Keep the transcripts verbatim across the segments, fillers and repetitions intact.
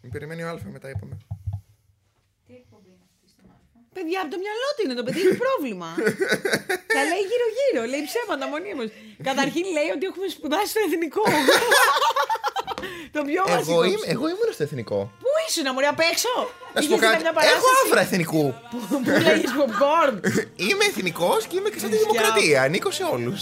Περιμένει ο Αλφα, μετά είπαμε. Τι εκπομπή είναι αυτή στον Αλφα? Παιδιά, από το μυαλό του είναι, το παιδί έχει πρόβλημα. Τα λέει γύρω-γύρω, λέει ψέματα μονίμως. Καταρχήν λέει ότι έχουμε σπουδάσει στο εθνικό. Το πιο βασικό. Εγώ, είμαι, εγώ ήμουν στο εθνικό. Πού ήσουν, μωρέ, απ' έξω? Να σου πω κάτι. Έχω άφρα εθνικού. Που λέγεις popcorn. Είμαι εθνικός και είμαι και σαν τη δημοκρατία. Ανήκω σε όλους.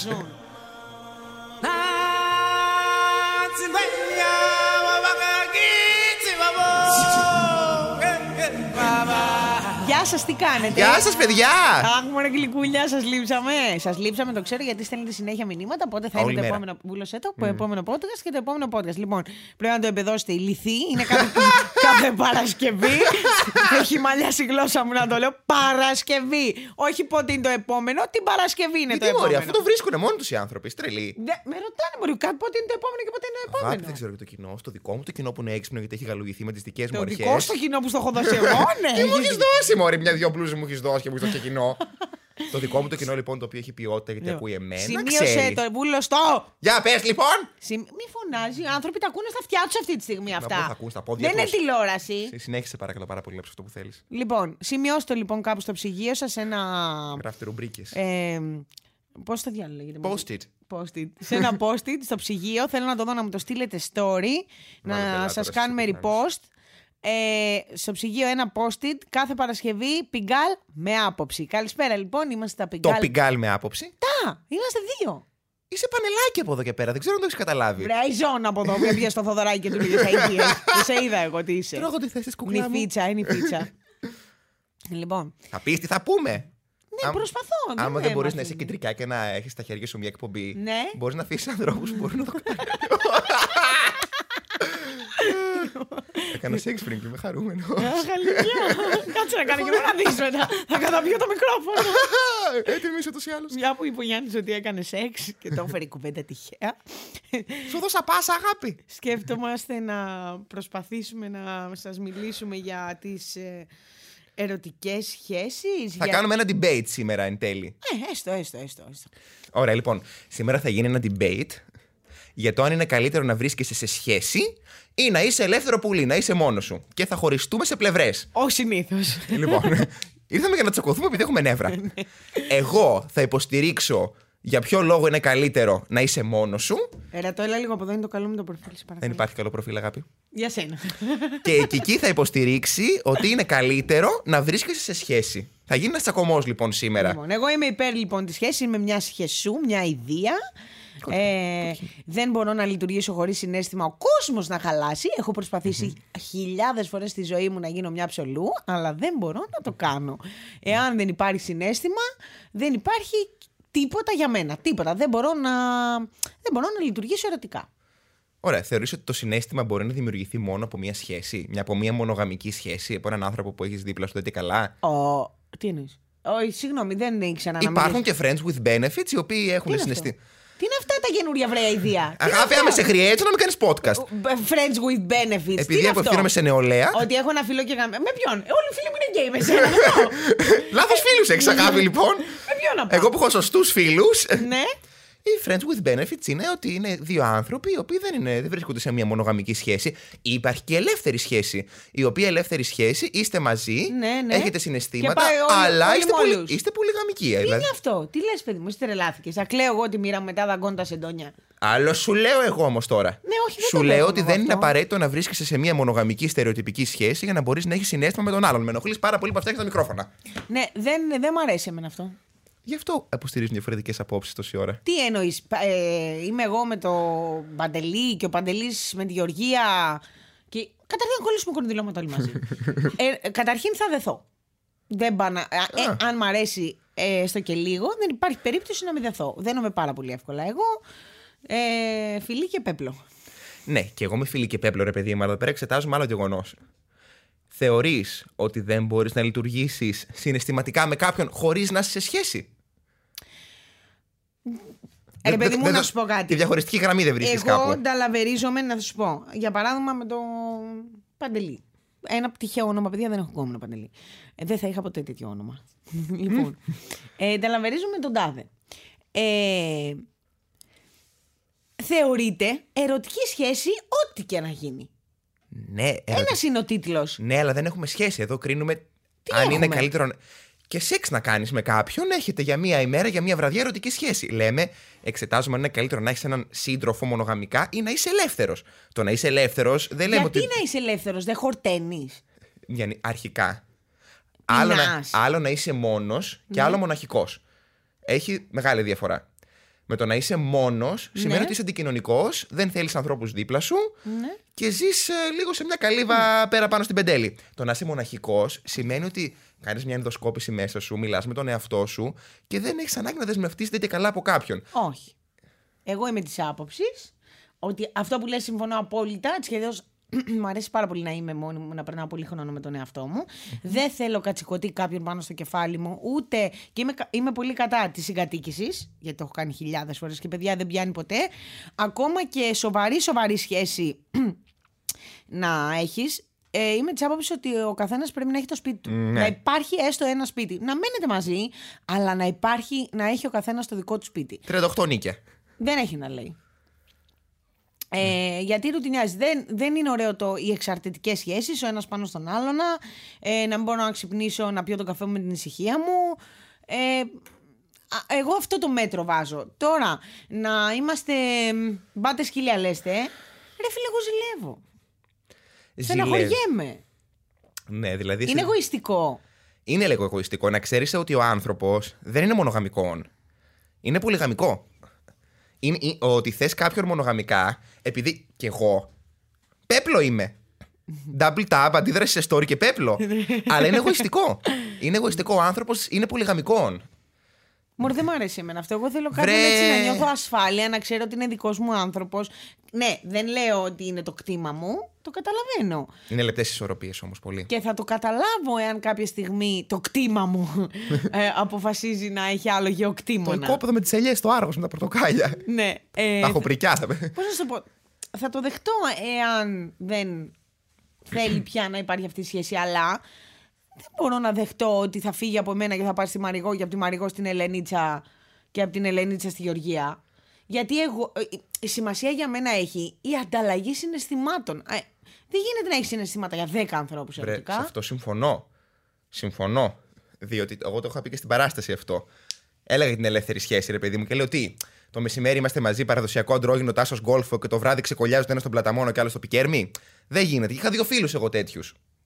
Γεια σας, τι κάνετε? Γεια σας, παιδιά! Αχ, μωρέ γλυκούλια, σας λείψαμε. Σας λείψαμε, το ξέρω, γιατί στέλνετε συνέχεια μηνύματα. Πότε θα είναι το επόμενο. Βούλωσέ το, το επόμενο podcast και το επόμενο podcast. Λοιπόν, πρέπει να το εμπεδώσετε. Η λυθή είναι κάθε, κάθε Παρασκευή. Έχει μαλλιάσει η γλώσσα μου να το λέω. Παρασκευή. Όχι πότε είναι το επόμενο, την Παρασκευή είναι το επόμενο. Αυτό το βρίσκουν μόνοι τους οι άνθρωποι. Στρελή. Με ρωτάνε, μπορεί κάτι πότε είναι το επόμενο και πότε είναι το επόμενο. Αγάπη, δεν ξέρω για το κοινό. Στο δικό μου το κοινό που είναι έξυπνο γιατί έχει γαλουγηθεί με τις δικές μου αρχές. Το δικό στο κοινό που στο έχω δώσει εγώ, ναι. Τι μου έχεις δώσει, μωρή, μια-δυο μπλούζες μου έχεις δώσει και μου έχεις δώσει και κοινό. Το δικό μου το κοινό λοιπόν το οποίο έχει ποιότητα γιατί ακούει εμένα. Σημείωσε το βούλωστό. Για πες λοιπόν. Μη φωνάζει, οι άνθρωποι τα ακούνε στα αυτιά τους αυτή τη στιγμή αυτά. Θα ακούν στα πόδια δεν είναι τηλεόραση. Συνέχισε παρακαλώ πάρα πολύ αυτό που θέλεις. Λοιπόν, σημειώστε λοιπόν κάπου στο ψυγείο σας ένα. Γράφτε ρουμπρίκες. Ε, Πώς το διάλογο λέγεται? Post-it. Post-it. Σε ένα post-it στο ψυγείο. Θέλω να το δω να μου το στείλετε story. Να σας κάνουμε repost. Ε, στο ψυγείο ένα post-it κάθε Παρασκευή πιγκάλ με άποψη. Καλησπέρα λοιπόν, είμαστε τα πιγκάλ. Το πιγκάλ με άποψη. Τα! Είμαστε δύο. Είσαι πανελάκι από εδώ και πέρα, δεν ξέρω αν το έχεις καταλάβει. Βραϊζόν από εδώ που έπιες στο Θοδωράκι και του λέγες αηδίες. Δεν σε είδα εγώ τι είσαι. Τρώγω τη θέση της κουκλά μου. Νυφίτσα, είναι νυφίτσα. Λοιπόν. Θα πεις τι θα πούμε. Ναι, προσπαθώ. Άμα δεν μπορείς να είσαι κεντρικά και να έχεις στα χέρια σου μια εκπομπή, ναι. μπορείς να αφήσεις ανθρώπους που μπορούν να το κάνουν. Έκανα σεξ πριν και είμαι χαρούμενο. Κάτσε να κάνω και εγώ να δεις μετά. Θα καταπιώ το μικρόφωνο. Έτοιμη είσαι ούτως ή άλλως. Μια που είπε ο Γιάννης ότι έκανε σεξ και το έφερε η κουβέντα τυχαία. Σου δώσα πάσα αγάπη. Σκέφτομαστε να προσπαθήσουμε να σας μιλήσουμε για τις ερωτικές σχέσεις. Θα κάνουμε ένα debate σήμερα εν τέλει. Ε, έστω, έστω, έστω. Ωραία, λοιπόν. Σήμερα θα γίνει ένα debate για το αν είναι καλύτερο να βρίσκεσαι σε σχέση ή να είσαι ελεύθερο πουλί, να είσαι μόνος σου. Και θα χωριστούμε σε πλευρές. Ως συνήθως. Λοιπόν, ήρθαμε για να τσακωθούμε επειδή έχουμε νεύρα. Εγώ θα υποστηρίξω για ποιο λόγο είναι καλύτερο να είσαι μόνος σου. Έλα, το έλα λίγο από εδώ, είναι το καλό μου το προφίλ. Δεν υπάρχει καλό προφίλ, αγάπη. Για σένα. Και η Κική θα υποστηρίξει ότι είναι καλύτερο να βρίσκεσαι σε σχέση. Θα γίνει ένας τσακωμός λοιπόν σήμερα. Λοιπόν, εγώ είμαι υπέρ λοιπόν της σχέσης, είμαι μια σχεσού, μια ιδέα. Ε, δεν μπορώ να λειτουργήσω χωρίς συναίσθημα, ο κόσμος να χαλάσει. Έχω προσπαθήσει mm-hmm. χιλιάδες φορές στη ζωή μου να γίνω μια ψολού, αλλά δεν μπορώ να το κάνω. Εάν δεν υπάρχει συναίσθημα, δεν υπάρχει τίποτα για μένα. Τίποτα. Δεν μπορώ να, δεν μπορώ να λειτουργήσω ερωτικά. Ωραία. Θεωρείς ότι το συναίσθημα μπορεί να δημιουργηθεί μόνο από μια σχέση, μια, από μια μονογαμική σχέση, από έναν άνθρωπο που έχεις δίπλα σου, δεν είναι καλά? Ο... Τι εννοείς? Όχι, συγγνώμη, δεν ήξερα να Υπάρχουν και friends with benefits οι οποίοι έχουν συναισθήμα. Τι είναι αυτά τα καινούρια βρέα ιδέα? Αγάπη, άμα σε χρειάζεται να μην κάνεις podcast. Friends with benefits. Επειδή απευθύνομαι σε νεολαία. Ότι έχω ένα φίλο και γαμ... Με ποιον? Όλοι οι φίλοι μου είναι γκέι με σένα. Λάθος φίλους έχεις, αγάπη, λοιπόν. Με ποιον να πάω? Εγώ που έχω σωστούς φίλους. Ναι. Οι friends with benefits είναι ότι είναι δύο άνθρωποι οι οποίοι δεν, είναι, δεν βρίσκονται σε μια μονογαμική σχέση. Υπάρχει και ελεύθερη σχέση. Η οποία ελεύθερη σχέση είστε μαζί, ναι, ναι. έχετε συναισθήματα, όλοι, αλλά όλοι είστε, πολυ, είστε πολυγαμικοί. Τι δηλαδή. είναι αυτό? Τι λες, παιδί μου, είσαι τρελάθηκες? Θα κλαίω εγώ ότι μοίρα μετά δαγκώνω τα σεντόνια. Άλλο σου λέω εγώ όμως τώρα. Ναι, όχι, δεν σου λέω ότι δεν αυτό. Είναι απαραίτητο να βρίσκεσαι σε μια μονογαμική στερεοτυπική σχέση για να μπορείς να έχεις συναίσθημα με τον άλλον. Με ενοχλείς πάρα πολύ που αυτά έχει τα μικρόφωνα. Ναι, δεν, δεν μου αρέσει εμένα αυτό. Γι' αυτό αποστηρίζουν διαφορετικές απόψεις τόση ώρα. Τι εννοείς? Ε, είμαι εγώ με το Παντελή και ο Παντελής με τη Γεωργία. Και καταρχήν να κολλήσουμε κονδυλώματα όλοι μαζί. ε, καταρχήν θα δεθώ. Δεν πάνα, ε, αν μ' αρέσει ε, στο και λίγο, δεν υπάρχει περίπτωση να μην δεθώ. Δένομαι πάρα πολύ εύκολα. Εγώ ε, φιλί και πέπλο. Ναι, και εγώ με φιλί και πέπλο, ρε παιδί μου, αλλά εδώ πέρα εξετάζουμε άλλο γεγονός. Θεωρείς ότι δεν μπορείς να λειτουργήσεις συναισθηματικά με κάποιον χωρίς να είσαι σε σχέση? Ε, ρε παιδί μου, να σου πω κάτι. Τη διαχωριστική γραμμή δεν βρίσκεις εγώ κάπου? Εγώ ταλαβερίζομαι, να σου πω. Για παράδειγμα με το Παντελή. Ένα τυχαίο όνομα, παιδιά, δεν έχω ακόμα Παντελή. Ε, δεν θα είχα ποτέ τέτοιο όνομα. Λοιπόν, ε, ταλαβερίζομαι τον τάδε. Ε, θεωρείται ερωτική σχέση ό,τι και να γίνει. Ναι, Ένας είναι ο τίτλος. Ναι, αλλά δεν έχουμε σχέση. Εδώ κρίνουμε Τι αν έχουμε? είναι καλύτερο. Και σεξ να κάνεις με κάποιον, έχετε για μία ημέρα, για μία βραδιά ερωτική σχέση. Λέμε, εξετάζουμε αν είναι καλύτερο να έχεις έναν σύντροφο μονογαμικά ή να είσαι ελεύθερος. Το να είσαι ελεύθερος δεν λέμε Γιατί ότι. να είσαι ελεύθερος, δεν χορταίνεις. Για- Αρχικά. Άλλο να, Πεινάς. άλλο να είσαι μόνος και άλλο μοναχικός. Έχει μεγάλη διαφορά. Με το να είσαι μόνος σημαίνει Ναι. ότι είσαι αντικοινωνικός, δεν θέλεις ανθρώπους δίπλα σου Ναι. και ζεις ε, λίγο σε μια καλύβα πέρα πάνω στην πεντέλη. Το να είσαι μοναχικός σημαίνει ότι κάνεις μια ενδοσκόπηση μέσα σου, μιλάς με τον εαυτό σου και δεν έχεις ανάγκη να δεσμευτείς τέτοια καλά από κάποιον. Όχι. Εγώ είμαι της άποψης ότι αυτό που λες συμφωνώ απόλυτα. Έτσι κι αλλιώς μου αρέσει πάρα πολύ να είμαι μόνη μου, να περνάω πολύ χρόνο με τον εαυτό μου. Δεν θέλω κατσικωτή κάποιον πάνω στο κεφάλι μου, ούτε. Και είμαι, κα- είμαι πολύ κατά της συγκατοίκησης, γιατί το έχω κάνει χιλιάδες φορές και παιδιά δεν πιάνει ποτέ. Ακόμα και σοβαρή, σοβαρή σχέση να έχεις. Ε, είμαι της άποψης ότι ο καθένας πρέπει να έχει το σπίτι του. Ναι. Να υπάρχει έστω ένα σπίτι. Να μένετε μαζί, αλλά να, υπάρχει, να έχει ο καθένας το δικό του σπίτι. τριάντα οκτώ νίκια. Δεν έχει να λέει. Ε, γιατί ρουτινιάζει. Δεν, δεν είναι ωραίο το, οι εξαρτητικές σχέσεις, ο ένας πάνω στον άλλον, ε, να μην μπορώ να ξυπνήσω, να πιω τον καφέ μου με την ησυχία μου. Ε, α, εγώ αυτό το μέτρο βάζω. Τώρα, να είμαστε μπάτε σκυλιά λέστε, ρε φίλε, εγώ ζηλεύω. Στεναχωριέμαι. Ναι, δηλαδή. Είναι σε- εγωιστικό. Είναι λίγο εγωιστικό να ξέρεις ότι ο άνθρωπος δεν είναι μονογαμικό. Είναι πολυγαμικό. Είναι, είναι- ότι θες κάποιον μονογαμικά, επειδή κι εγώ πέπλο είμαι. Double tap, αντίδραση σε story και πέπλο. Αλλά είναι εγωιστικό. Είναι εγωιστικό. Ο άνθρωπος είναι πολυγαμικό. Μωρέ, δεν μου αρέσει εμένα αυτό. Εγώ θέλω κάποιον Βρε. έτσι να νιώθω ασφάλεια, να ξέρω ότι είναι δικός μου άνθρωπος. Ναι, δεν λέω ότι είναι το κτήμα μου. Το καταλαβαίνω. Είναι λεπτές ισορροπίες όμως πολύ. Και θα το καταλάβω εάν κάποια στιγμή το κτήμα μου ε, αποφασίζει να έχει άλλο Το γεωκτήμονα. οικόπεδο με τις ελιές στο Άργος με τα πορτοκάλια. Ναι. Ε, Τα έχω πρικιά, θα πει. πώς να σου το πω. Θα το δεχτώ εάν δεν θέλει πια να υπάρχει αυτή η σχέση, αλλά δεν μπορώ να δεχτώ ότι θα φύγει από μένα και θα πάει στη Μαριγό και από τη Μαριγό στην Ελενίτσα και από την Ελενίτσα στη Γεωργία. Γιατί εγώ, ε, η σημασία για μένα έχει η ανταλλαγή συναισθημάτων. Ε, δεν γίνεται να έχει συναισθήματα για δέκα ανθρώπους Βρε, ερωτικά. σε αυτό συμφωνώ. Συμφωνώ. Διότι εγώ το είχα πει και στην παράσταση αυτό. Έλεγα την ελεύθερη σχέση, ρε παιδί μου, και λέω τι. Το μεσημέρι είμαστε μαζί, παραδοσιακό αντρόγινο τάσο γκόλφο και το βράδυ ξεκολλιάζουν ένα στον Πλαταμόνο και άλλο στο Πικέρμι. Δεν γίνεται. Και είχα δύο φίλους εγώ τέτοιου.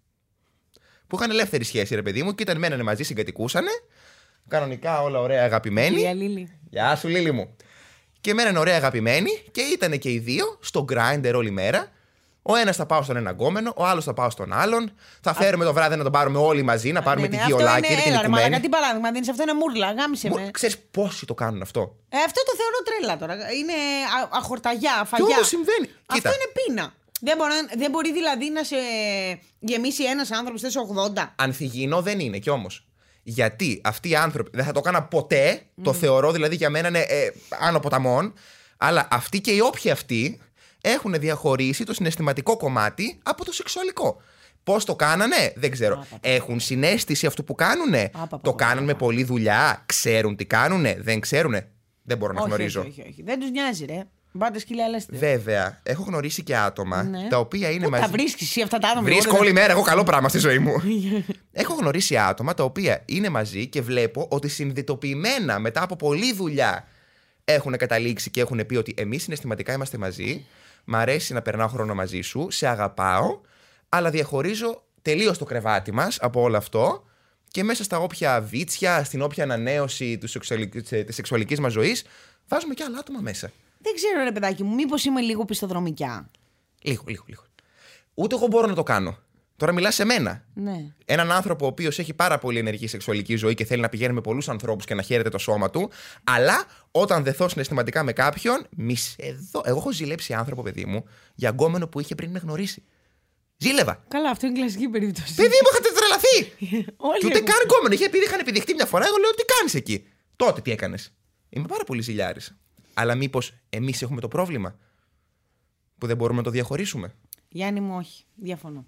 Που είχαν ελεύθερη σχέση, ρε παιδί μου, και ήταν μένανε μαζί, συγκατοικούσανε. Κανονικά όλα ωραία, αγαπημένοι. Κυρία Λίλη. Γεια σου, Λίλη μου. Και μένανε ωραία αγαπημένοι και ήταν και οι δύο στο grinder όλη μέρα. Ο ένας θα πάω στον έναν γκόμενο, ο άλλος θα πάω στον άλλον. Θα φέρουμε το βράδυ να τον πάρουμε όλοι μαζί, να πάρουμε Ναι, την ναι, Κιολάκη, αυτό είναι, την έλα, ρε, μαλάκα, οικουμένη. τι παράδειγμα δίνεις, αυτό είναι μούρλα, γάμισε με. Ξέρεις πόσοι το κάνουν αυτό. Ε, αυτό το θεωρώ τρέλα τώρα. Είναι α, αχορταγιά, Και φαγιά. όμως συμβαίνει. Αυτό Κοίτα, είναι πείνα. Δεν μπορεί, δεν μπορεί δηλαδή να σε γεμίσει ένας άνθρωπος θες ογδόντα. ανθυγιεινό δεν είναι κι όμως. Γιατί αυτοί οι άνθρωποι δεν θα το έκανα ποτέ, το θεωρώ δηλαδή για μένα είναι ε, άνω ποταμών, αλλά αυτοί και οι όποιοι αυτοί έχουν διαχωρίσει το συναισθηματικό κομμάτι από το σεξουαλικό. Πώς το κάνανε, δεν ξέρω. Πα, πα, πα. Έχουν συναίσθηση αυτού που κάνουνε. Πα, πα, πα, Το πα, κάνουν πα. με πολλή δουλειά, ξέρουν τι κάνουνε, δεν ξέρουνε. Δεν μπορώ να Όχι, γνωρίζω. όχι, όχι, όχι. Δεν τους νοιάζει, ρε. Μπάτε σκύλια, λέστε. Βέβαια, έχω γνωρίσει και άτομα Ναι. τα οποία είναι Πού μαζί. τα βρίσκεις εσύ αυτά τα άτομα. Βρίσκω εγώ όλη μέρα, έχω καλό πράγμα στη ζωή μου. Έχω γνωρίσει άτομα τα οποία είναι μαζί και βλέπω ότι συνειδητοποιημένα μετά από πολλή δουλειά έχουν καταλήξει και έχουν πει ότι εμείς συναισθηματικά είμαστε μαζί. Μ' αρέσει να περνάω χρόνο μαζί σου, σε αγαπάω, αλλά διαχωρίζω τελείως το κρεβάτι μας από όλο αυτό και μέσα στα όποια βίτσια, στην όποια ανανέωση του σεξουαλικ- της σεξουαλικής μας ζωής, βάζουμε και άλλα άτομα μέσα. Δεν ξέρω, ρε παιδάκι μου, μήπως είμαι λίγο πιστοδρομικιά. Λίγο, λίγο, λίγο. Ούτε εγώ μπορώ να το κάνω. Τώρα μιλάς σε μένα. Ναι. Έναν άνθρωπο ο οποίος έχει πάρα πολύ ενεργή σεξουαλική ζωή και θέλει να πηγαίνει με πολλούς ανθρώπους και να χαίρεται το σώμα του, αλλά όταν δεθώ συναισθηματικά με κάποιον, μη σε δω. Εγώ έχω ζηλέψει άνθρωπο, παιδί μου, για γκόμενο που είχε πριν με γνωρίσει. Ζήλευα. Καλά, αυτό είναι κλασική περίπτωση. Παιδί μου, είχατε τρελαθεί. Όλοι Και ούτε έχουν- καν γκόμενο. Είχε επειδή είχαν επιδειχτεί μια φορά, εγώ λέω τι κάνεις εκεί. Τότε τι έκανες. Είμαι πάρα πολύ ζηλιάρης. Αλλά μήπως εμείς έχουμε το πρόβλημα που δεν μπορούμε να το διαχωρίσουμε. Γιάννη μου, όχι. Διαφωνώ.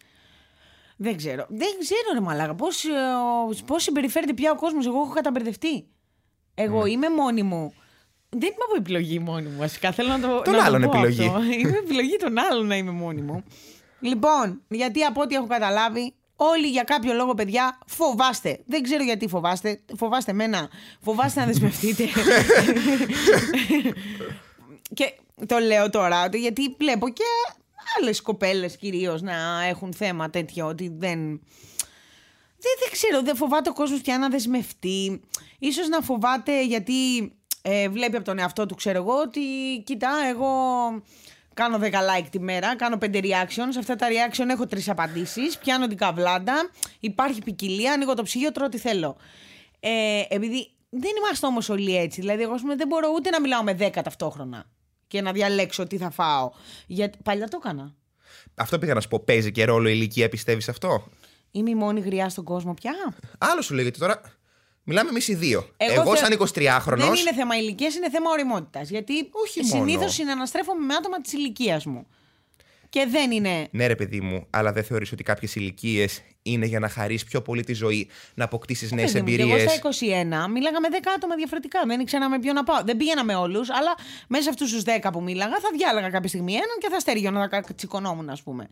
Δεν ξέρω. Δεν ξέρω, ρε μαλάκα. Πώς, ε, πώς συμπεριφέρεται πια ο κόσμος. Εγώ έχω καταμπερδευτεί. Εγώ Ναι. είμαι μόνη μου. Δεν είμαι από επιλογή μόνη μου, βασικά. Θέλω να το, Τον να το άλλον πω επιλογή. αυτό. Είμαι επιλογή των άλλων να είμαι μόνη μου. Λοιπόν, γιατί από ό,τι έχω καταλάβει, όλοι για κάποιο λόγο, παιδιά, φοβάστε. Δεν ξέρω γιατί φοβάστε. Φοβάστε εμένα. Φοβάστε να δεσμευτείτε. Και το λέω τώρα, γιατί βλέπω και άλλες κοπέλες κυρίως να έχουν θέμα τέτοιο, ότι δεν... Δεν, δεν ξέρω, δεν φοβάται ο κόσμος πια να δεσμευτεί. Ίσως να φοβάται γιατί ε, βλέπει από τον εαυτό του, ξέρω εγώ, ότι κοίτα, εγώ κάνω δέκα like τη μέρα, κάνω πέντε reaction. Σε αυτά τα reaction έχω τρεις απαντήσεις, πιάνω την καβλάντα, υπάρχει ποικιλία, ανοίγω το ψυγείο, τρώω τι θέλω. Ε, επειδή δεν είμαστε όμως όλοι έτσι. Δηλαδή, εγώ δεν μπορώ ούτε να μιλάω με δέκα ταυτόχρονα και να διαλέξω τι θα φάω. Γιατί παλιά το έκανα. Αυτό πήγα να σου πω. Παίζει και ρόλο η ηλικία, πιστεύεις αυτό? Είμαι η μόνη γριά στον κόσμο πια. Άλλο σου λέει, γιατί τώρα μιλάμε εμείς οι δύο. Εγώ, Εγώ θε... σαν εικοσιτριάχρονος. Δεν είναι θέμα ηλικίας, είναι θέμα ωριμότητας. Γιατί συνήθως συναναστρέφομαι με άτομα της ηλικίας μου. Και δεν είναι. Ναι, ρε παιδί μου, αλλά δεν θεωρείς ότι κάποιες ηλικίες είναι για να χαρείς πιο πολύ τη ζωή, να αποκτήσεις νέες εμπειρίες? Εγώ στα είκοσι ένα μίλαγα με δέκα άτομα διαφορετικά. Δεν ήξερα με ποιον να πάω. Δεν πήγαινα με όλους, αλλά μέσα σε αυτούς τους δέκα που μίλαγα θα διάλεγα κάποια στιγμή έναν και θα στέργιωνα να τσικωνόμουν, ας πούμε.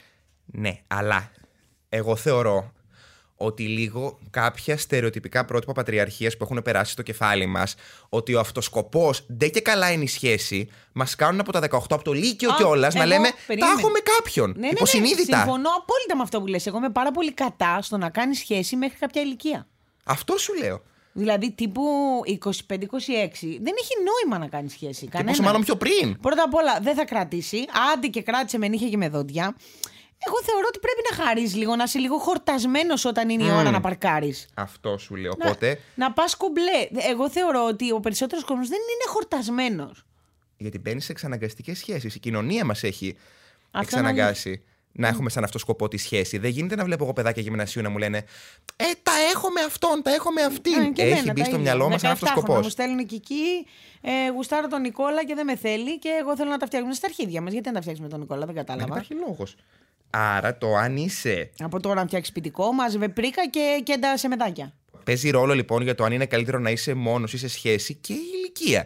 Ναι, αλλά εγώ θεωρώ ότι λίγο κάποια στερεοτυπικά πρότυπα πατριαρχίας που έχουν περάσει στο κεφάλι μας, ότι ο αυτοσκοπός ντε και καλά είναι η σχέση, μας κάνουν από τα δεκαοκτώ, από το Λύκειο κιόλας, να λέμε περίμενε. Τα έχω με κάποιον. Ναι, ναι, ναι, υποσυνείδητα. Συμφωνώ απόλυτα με αυτό που λες. Εγώ είμαι πάρα πολύ κατά στο να κάνεις σχέση μέχρι κάποια ηλικία. Αυτό σου λέω. Δηλαδή τύπου είκοσι πέντε είκοσι έξι. Δεν έχει νόημα να κάνεις σχέση. Και πόσο μάλλον πιο πριν. Πρώτα απ' όλα δεν θα κρατήσει. Άντε και κράτησε με νύχια και με δόντια. Εγώ θεωρώ ότι πρέπει να χαρείς λίγο, να είσαι λίγο χορτασμένος όταν είναι η mm. ώρα να παρκάρεις. Αυτό σου λέω. Οπότε. Να, να πας κομπλέ. Εγώ θεωρώ ότι ο περισσότερος κόσμος δεν είναι χορτασμένος. Γιατί μπαίνεις σε εξαναγκαστικές σχέσεις. Η κοινωνία μας έχει αυτό εξαναγκάσει να, να έχουμε σαν αυτό σκοπό τη σχέση. Δεν γίνεται να βλέπω εγώ παιδάκια γυμνασίου να μου λένε Ε, τα έχω με αυτόν, τα έχω με αυτήν. Ε, έχει μπει στο μυαλό μας σαν αυτό σκοπό. Μου στέλνουν και εκεί, ε, γουστάρω τον Νικόλα και δεν με θέλει και εγώ θέλω να τα φτιάξουμε στα αρχίδια μας. Γιατί να τα φτιάξουμε τον Νικόλα, δεν κατάλαβα. Δεν υπάρχει λόγος. Άρα το αν είσαι. Από τώρα να φτιάξει σπιτικό, μάζευε πρίκα και κέντα σε μετάκια. Παίζει ρόλο λοιπόν για το αν είναι καλύτερο να είσαι μόνος ή σε σχέση και η ηλικία.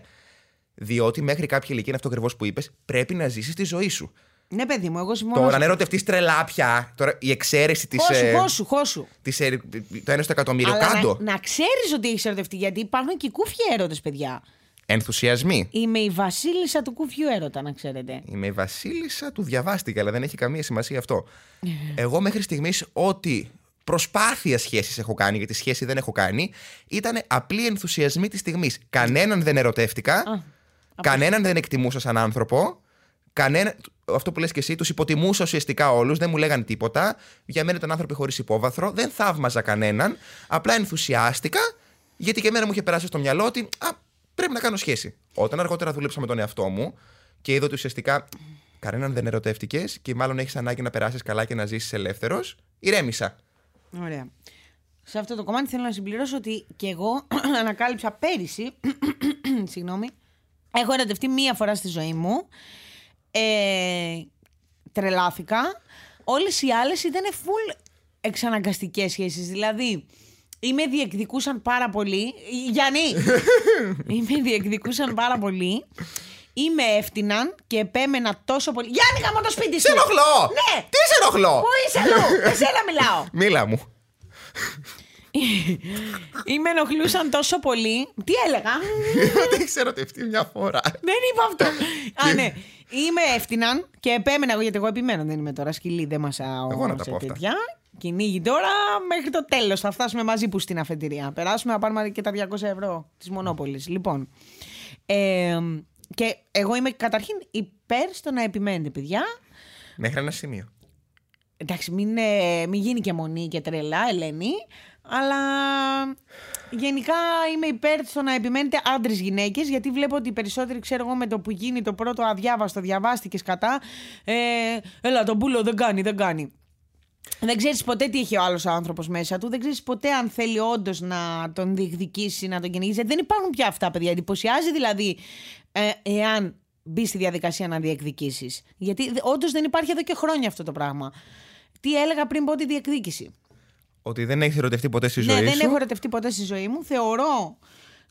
Διότι μέχρι κάποια ηλικία, είναι αυτό ακριβώς που είπες, πρέπει να ζήσεις τη ζωή σου. Ναι, παιδί μου, εγώ συμφωνώ. Τώρα, αν ερωτευτείς τρελά πια, τώρα η εξαίρεση της. Χώσου, ε, χώσου, χώσου. Της, ε, το ένα στο εκατομμύριο, αλλά κάτω. Να, να ξέρεις ότι έχεις ερωτευτεί, γιατί υπάρχουν και κούφιοι έρωτες, παιδιά. Ενθουσιασμοί. Είμαι η βασίλισσα του κούφιου έρωτα, να ξέρετε. Είμαι η βασίλισσα του διαβάστηκα, αλλά δεν έχει καμία σημασία αυτό. Εγώ μέχρι στιγμής ό,τι προσπάθεια σχέσης έχω κάνει, γιατί σχέση δεν έχω κάνει, ήταν απλή ενθουσιασμή της στιγμής. Κανέναν δεν ερωτεύτηκα, Α, κανέναν δεν εκτιμούσα σαν άνθρωπο, κανένα, αυτό που λες και εσύ, τους υποτιμούσα ουσιαστικά όλους, δεν μου λέγανε τίποτα. Για μένα ήταν άνθρωποι χωρίς υπόβαθρο, δεν θαύμαζα κανέναν, απλά ενθουσιάστηκα, γιατί και εμένα μου είχε περάσει στο μυαλό ότι α, πρέπει να κάνω σχέση. Όταν αργότερα δούλεψα με τον εαυτό μου και είδα ότι ουσιαστικά κανέναν δεν ερωτεύτηκες και μάλλον έχεις ανάγκη να περάσεις καλά και να ζήσεις ελεύθερος, ηρέμησα. Ωραία. Σε αυτό το κομμάτι θέλω να συμπληρώσω ότι και εγώ ανακάλυψα πέρυσι, συγγνώμη, έχω ερωτευτεί μία φορά στη ζωή μου, ε, τρελάθηκα, όλες οι άλλες ήταν full εξαναγκαστικές σχέσεις, δηλαδή ή με διεκδικούσαν πάρα πολύ, Γιάννη, ή με διεκδικούσαν πάρα πολύ, ή με έφτυναν και επέμενα τόσο πολύ. Γιάννη, γαμώ το σπίτι σου! Σε ενοχλώ! Ναι! Τι σε ενοχλώ! Πού είσαι αλλού! Εσένα μιλάω! Μίλα μου. Ή με ενοχλούσαν τόσο πολύ. Τι έλεγα? Ότι έχεις ερωτευτεί μια φορά. Δεν είπα αυτό. Α, ναι. Ή με έφτυναν και επέμενα εγώ, γιατί εγώ επιμένω, δεν είμαι τώρα σκυλή, δεν μασάω. Εγώ να τα πω αυτά. Κυνήγι τώρα μέχρι το τέλος. Θα φτάσουμε μαζί που στην αφετηρία. Περάσουμε να πάρουμε και τα διακόσια ευρώ της Μονόπολης. Λοιπόν. Ε, και εγώ είμαι καταρχήν υπέρ στο να επιμένετε, παιδιά. Μέχρι ένα σημείο. Εντάξει, μην, ε, μην γίνει και μονή και τρελά, Ελένη. Αλλά γενικά είμαι υπέρ στο να επιμένετε άντρες γυναίκες, γιατί βλέπω ότι οι περισσότεροι, ξέρω εγώ, με το που γίνει το πρώτο αδιάβαστο, διαβάστηκες κατά. Ε, έλα, τον πούλο δεν κάνει, δεν κάνει. Δεν ξέρεις ποτέ τι έχει ο άλλος άνθρωπος μέσα του. Δεν ξέρεις ποτέ αν θέλει όντως να τον διεκδικήσει, να τον κυνηγήσει. Δεν υπάρχουν πια αυτά, παιδιά. Εντυπωσιάζει δηλαδή ε, εάν μπει στη διαδικασία να διεκδικήσεις. Γιατί όντως δεν υπάρχει εδώ και χρόνια αυτό το πράγμα. Τι έλεγα πριν πω τη διεκδίκηση? Ότι δεν έχεις ερωτευτεί ποτέ στη ναι, ζωή σου. Ναι, δεν έχω ερωτευτεί ποτέ στη ζωή μου. Θεωρώ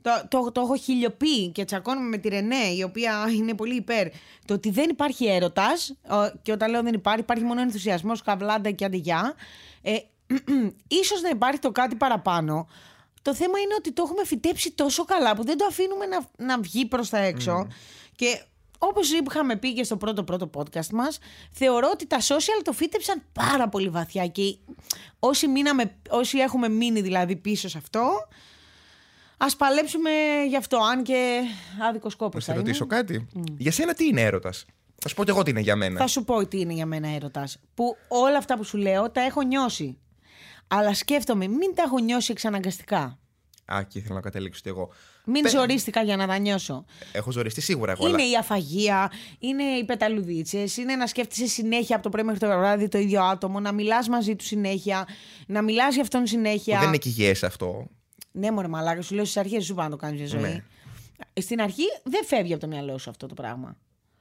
Το, το, το έχω χιλιοποιεί και τσακώνομαι με τη Ρενέ, η οποία είναι πολύ υπέρ. Το ότι δεν υπάρχει έρωτας, και όταν λέω δεν υπάρχει, υπάρχει μόνο ενθουσιασμός, καβλάντα και αντιγιά. Ε, ίσως να υπάρχει το κάτι παραπάνω. Το θέμα είναι ότι το έχουμε φυτέψει τόσο καλά που δεν το αφήνουμε να, να βγει προς τα έξω. Mm. Και όπως είχαμε πει και στο πρώτο πρώτο podcast μας, θεωρώ ότι τα social το φύτεψαν πάρα πολύ βαθιά. Και όσοι, μείναμε, όσοι έχουμε μείνει δηλαδή πίσω σε αυτό, ας παλέψουμε γι' αυτό, αν και άδικος κόπος. Να σε ρωτήσω κάτι. Mm. Για σένα τι είναι έρωτας? Θα σου πω και εγώ τι είναι για μένα. Θα σου πω τι είναι για μένα έρωτας. Που όλα αυτά που σου λέω τα έχω νιώσει. Αλλά σκέφτομαι, μην τα έχω νιώσει εξαναγκαστικά. Α, και ήθελα να καταλήξω κι εγώ. Μην Πε... ζορίστηκα για να τα νιώσω. Έχω ζοριστεί σίγουρα εγώ. Είναι αλλά... η αφαγία, είναι οι πεταλουδίτσες, είναι να σκέφτεσαι συνέχεια από το πρωί μέχρι το βράδυ το ίδιο άτομο, να μιλάς μαζί του συνέχεια, να μιλάς για αυτόν συνέχεια. Δεν είναι υγιές αυτό. Ναι, μωρέ μαλάκα, σου λέω στις αρχές σου πάνω να το κάνεις για ζωή. Ναι. Στην αρχή δεν φεύγει από το μυαλό σου αυτό το πράγμα.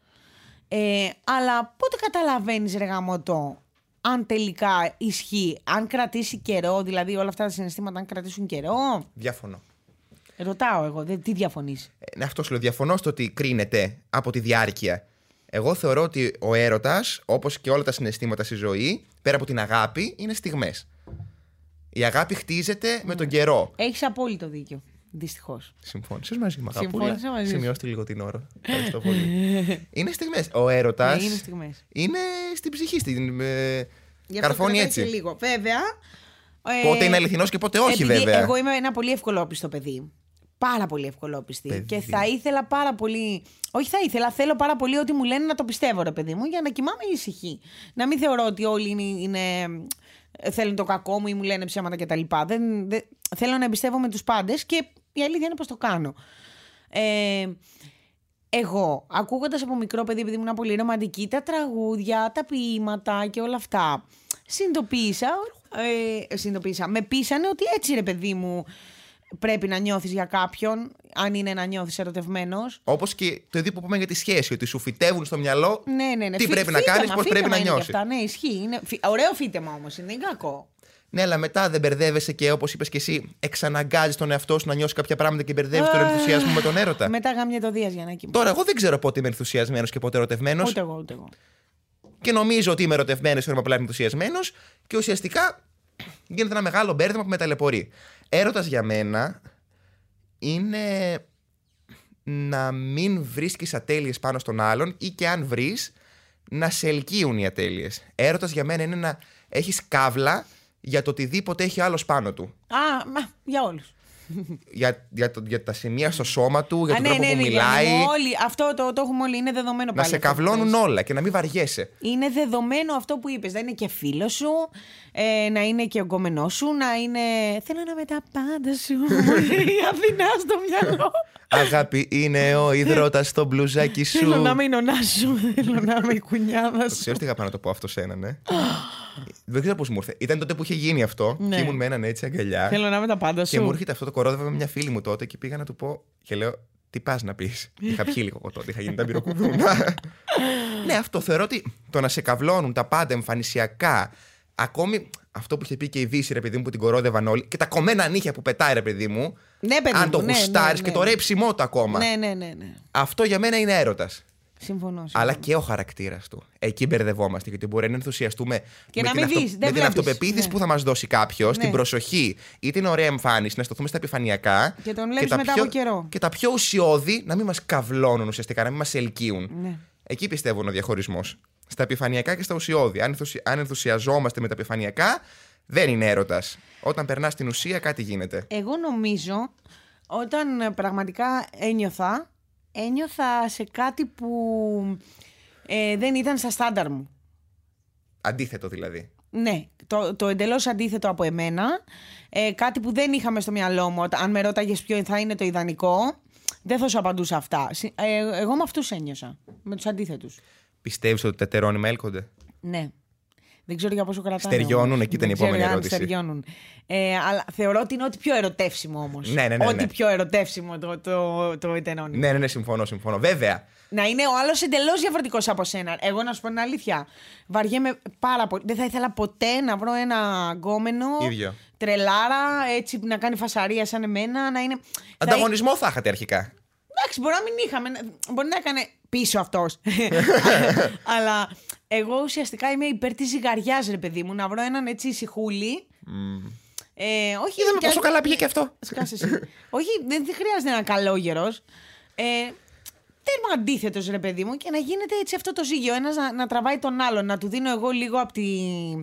Ε, αλλά πότε καταλαβαίνεις, ρε γαμώτο, αν τελικά ισχύει, αν κρατήσει καιρό, δηλαδή όλα αυτά τα συναισθήματα, αν κρατήσουν καιρό. Διαφωνώ. Ρωτάω εγώ, δε, τι διαφωνείς? Ε, ναι, αυτό σου λέω. Διαφωνώ στο ότι κρίνεται από τη διάρκεια. Εγώ θεωρώ ότι ο έρωτας, όπως και όλα τα συναισθήματα στη ζωή, πέρα από την αγάπη, είναι στιγμές. Η αγάπη χτίζεται mm. με τον καιρό. Έχεις απόλυτο δίκιο. Δυστυχώς. Συμφώνησες μαζί μου, αγαπούλα? Συμφώνησα μαζί σου. Σημειώστε λίγο την ώρα. Ευχαριστώ πολύ. Είναι στιγμές. Ο έρωτας ναι, είναι, στιγμές. είναι στην ψυχή, στην. Ε, Γι' καρφώνει έτσι. Λίγο. Βέβαια. Πότε ε, είναι αληθινός και πότε όχι, βέβαια. Εγώ είμαι ένα πολύ ευκολόπιστο παιδί. Πάρα πολύ ευκολόπιστη. Παιδί. Και θα ήθελα πάρα πολύ. Όχι, θα ήθελα, θέλω πάρα πολύ ότι μου λένε να το πιστεύω, ρε παιδί μου, για να κοιμάμαι ησυχή. Να μην θεωρώ ότι όλοι είναι. είναι θέλουν το κακό μου ή μου λένε ψέματα κτλ. Δεν, δεν, θέλω να εμπιστεύομαι τους πάντες και η αλήθεια είναι πως το κάνω. Ε, εγώ, ακούγοντας από μικρό παιδί, επειδή ήμουν πολύ ρομαντική, τα τραγούδια, τα ποίηματα και όλα αυτά, συνειδητοποίησα, ε, συνειδητοποίησα, με πείσανε ότι έτσι, ρε παιδί μου, πρέπει να νιώθεις για κάποιον, αν είναι να νιώθεις ερωτευμένος. Όπως και το ίδιο που είπαμε για τη σχέση, ότι σου φυτεύουν στο μυαλό ναι, ναι, ναι. τι Φι, πρέπει φύτεμα, να κάνεις, πώς πρέπει να νιώσεις. Αυτά, ναι, ισχύει. Είναι... Ωραίο φύτεμα όμως, είναι κακό. Ναι, αλλά μετά δεν μπερδεύεσαι και όπως είπες και εσύ, εξαναγκάζεις τον εαυτό σου να νιώσει κάποια πράγματα και μπερδεύεις τον ενθουσιασμό με τον έρωτα. Μετά γάμια το Δίας για να κοιμώ. Τώρα, εγώ δεν ξέρω πότε είμαι ενθουσιασμένος και πότε ερωτευμένος. Ούτε εγώ, ούτε εγώ. Και νομίζω ότι είμαι ερωτευμένος, θεωρώ απλά είμαι ενθουσιασμένος και ουσιαστικά γίνεται ένα μεγάλο μπέρδεμα που με ταλαιπωρεί. Έρωτας για μένα είναι να μην βρίσκεις ατέλειες πάνω στον άλλον ή και αν βρεις, να σε ελκύουν οι ατέλειες. Έρωτας για μένα είναι να έχεις καύλα για το οτιδήποτε έχει άλλος πάνω του. Α, μα, για όλους. για, για, το, για τα σημεία στο σώμα του, για Α, τον ναι, τρόπο ναι, που ναι, μιλάει. όλοι, αυτό το, το έχουμε όλοι, είναι δεδομένο να πάλι. σε καυλώνουν όλα και να μην βαριέσαι. Είναι δεδομένο αυτό που είπες. Να είναι και φίλος σου, ε, να είναι και ογκόμενός σου, να είναι. Θέλω να με τα πάντα σου. Η Αθηνά στο μυαλό. Αγάπη είναι ο υδρότας στο μπλουζάκι σου. Θέλω να είμαι η νονά σου. Θέλω να είμαι η κουνιάδα σου. Ξέρεις τι είχα πάνω να το πω αυτό σε έναν, ναι. Δεν ξέρω πώς μου ήρθε. Ήταν τότε που είχε γίνει αυτό ναι. Και ήμουν με έναν έτσι αγκαλιά. Θέλω να είμαι τα πάντα σου. Και μου έρχεται αυτό το κορόδευα με μια φίλη μου τότε και πήγα να του πω. Και λέω, τι πας να πεις. Είχα πιει λίγο εγώ τότε, είχα γίνει τα μπυροκουδούνα. Ναι, αυτό θεωρώ ότι το να σε καυλώνουν τα πάντα εμφανισιακά. Ακόμη αυτό που είχε πει και η Δύση, ρε παιδί μου, που την κορόδευαν όλοι. Και τα κομμένα νύχια που πετάει, ρε παιδί μου. Ναι, παιδί αν το ναι, γουστάρεις ναι, και ναι. το ρέψιμό του ακόμα. Ναι, ναι, ναι, ναι. Αυτό για μένα είναι έρωτας. Συμφωνώ, συμφωνώ. Αλλά και ο χαρακτήρας του. Εκεί μπερδευόμαστε. Γιατί μπορεί να ενθουσιαστούμε και με, να την, μην αυτο... δεις, με δεν την βλέπεις. αυτοπεποίθηση Ναι. που θα μας δώσει κάποιος, Ναι. την προσοχή ή την ωραία εμφάνιση, να σταθούμε στα επιφανειακά. Και τον βλέπεις τα μετά πιο... από καιρό. Και τα πιο ουσιώδη να μην μας καυλώνουν ουσιαστικά, να μην μας ελκύουν. Ναι. Εκεί πιστεύω είναι ο διαχωρισμός. Στα επιφανειακά και στα ουσιώδη. Αν, ενθουσι... Αν ενθουσιαζόμαστε με τα επιφανειακά, δεν είναι έρωτας. Όταν περνάς στην ουσία, κάτι γίνεται. Εγώ νομίζω όταν πραγματικά ένιωθα, ένιωθα σε κάτι που ε, δεν ήταν στα στάνταρ μου. Αντίθετο δηλαδή. Ναι, το, το εντελώς αντίθετο από εμένα. Ε, κάτι που δεν είχαμε στο μυαλό μου. Αν με ρώταγες ποιο θα είναι το ιδανικό, δεν θα σου απαντούσα αυτά. Ε, εγώ με αυτούς ένιωσα. Με τους αντίθετους. Πιστεύεις ότι τα τερόνυμα έλκονται? Ναι. Δεν ξέρω για πόσο κρατάνε. Στεριώνουν, εκεί ήταν η επόμενη ερώτηση. Στεριώνουν. Ε, αλλά θεωρώ ότι είναι ό,τι πιο ερωτεύσιμο όμως. Ναι, ναι, ναι, ό,τι ναι. πιο ερωτεύσιμο το, το, το ιτενώνει. Ναι, ναι, ναι, συμφωνώ, συμφωνώ. Βέβαια. Να είναι ο άλλος εντελώς διαφορετικός από σένα. Εγώ να σου πω την αλήθεια. Βαριέμαι πάρα πολύ. Δεν θα ήθελα ποτέ να βρω ένα γκόμενο Ίδιο. τρελάρα, έτσι να κάνει φασαρία σαν εμένα, να είναι. Ανταγωνισμό θα, θα είχατε αρχικά. Εντάξει, μπορεί να μην είχαμε. Μπορεί να έκανε πίσω αυτός. Αλλά εγώ ουσιαστικά είμαι υπέρ της ζυγαριάς, ρε παιδί μου. Να βρω έναν έτσι ησυχούλη. Mm. Ε, όχι, είδαμε πόσο καλά πήγε και αυτό. Σκάσε εσύ. Όχι, δεν χρειάζεται ένα καλόγερος. Ε, τέρμα αντίθετος, ρε παιδί μου, και να γίνεται έτσι αυτό το ζύγιο. Ένας να, να τραβάει τον άλλον, να του δίνω εγώ λίγο από τη.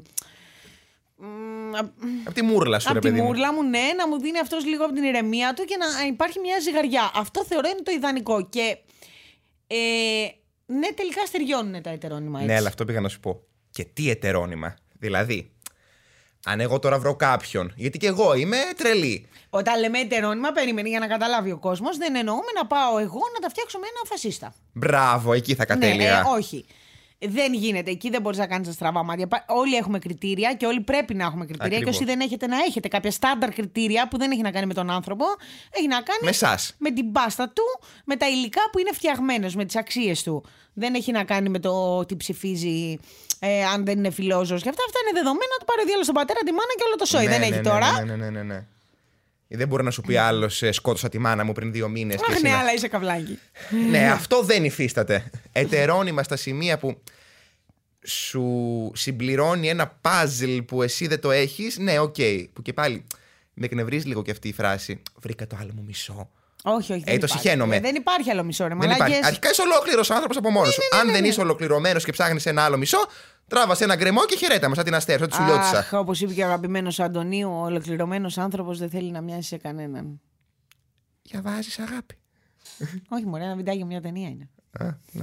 Από τη μούρλα σου, από ρε παιδί μου. Από τη μούρλα μου, ναι, να μου δίνει αυτός λίγο από την ηρεμία του και να υπάρχει μια ζυγαριά. Αυτό θεωρώ είναι το ιδανικό. Και. Ε, ναι, τελικά στεριώνουν τα ετερόνυμα έτσι. Ναι, αλλά αυτό πήγα να σου πω. Και τι ετερόνυμα. Δηλαδή, αν εγώ τώρα βρω κάποιον. Γιατί και εγώ είμαι τρελή. Όταν λέμε ετερόνυμα, περίμενε για να καταλάβει ο κόσμος, δεν εννοούμε να πάω εγώ να τα φτιάξω με έναν φασίστα. Μπράβο, εκεί θα κατέληγα. Ναι, ε, όχι. Δεν γίνεται. Εκεί δεν μπορείς να κάνεις τα στραβά μάτια. Όλοι έχουμε κριτήρια και όλοι πρέπει να έχουμε κριτήρια. Ακριβώς. Και όσοι δεν έχετε, να έχετε κάποια στάνταρ κριτήρια που δεν έχει να κάνει με τον άνθρωπο, έχει να κάνει με εσάς. Με την πάστα του, με τα υλικά που είναι φτιαγμένος, με τις αξίες του. Δεν έχει να κάνει με το ότι ψηφίζει, ε, αν δεν είναι φιλόζωος. Και αυτά, αυτά είναι δεδομένα. Του πάρει ο διάλογος στον πατέρα, τη μάνα και όλο το σόι. Ναι, δεν ναι, έχει ναι, τώρα. Ναι, ναι, ναι, ναι, ναι. Δεν μπορεί να σου πει άλλος ε, σκότωσα τη μάνα μου πριν δύο μήνες. Αχ, ναι, αλλά είσαι καβλάκι. Ναι, αυτό δεν υφίσταται. Ετερόνυμα στα σημεία που σου συμπληρώνει ένα παζλ που εσύ δεν το έχεις. Ναι, οκ. Okay. Που και πάλι με εκνευρίζει λίγο και αυτή η φράση. Βρήκα το άλλο μου μισό. Όχι, όχι. Ε, το συχαίνομαι. Δεν υπάρχει άλλο μισό, ρε δεν υπάρχει. Αρχικά είσαι ολόκληρος άνθρωπος από μόνος σου. Ναι, ναι, ναι, Αν ναι, δεν ναι. είσαι ολοκληρωμένος και ψάχνεις ένα άλλο μισό, τράβασε ένα γκρεμό και χαιρέτα μας, σαν την αστέρ, σαν τη σουλιώτισσα. Αχ, όπως είπε και ο αγαπημένος Αντωνίου, ο ολοκληρωμένος άνθρωπος δεν θέλει να μοιάζει σε κανέναν. Για βάζεις αγάπη. Όχι, μωρέ, ένα βιντεάκι, μια ταινία είναι. Α, ναι.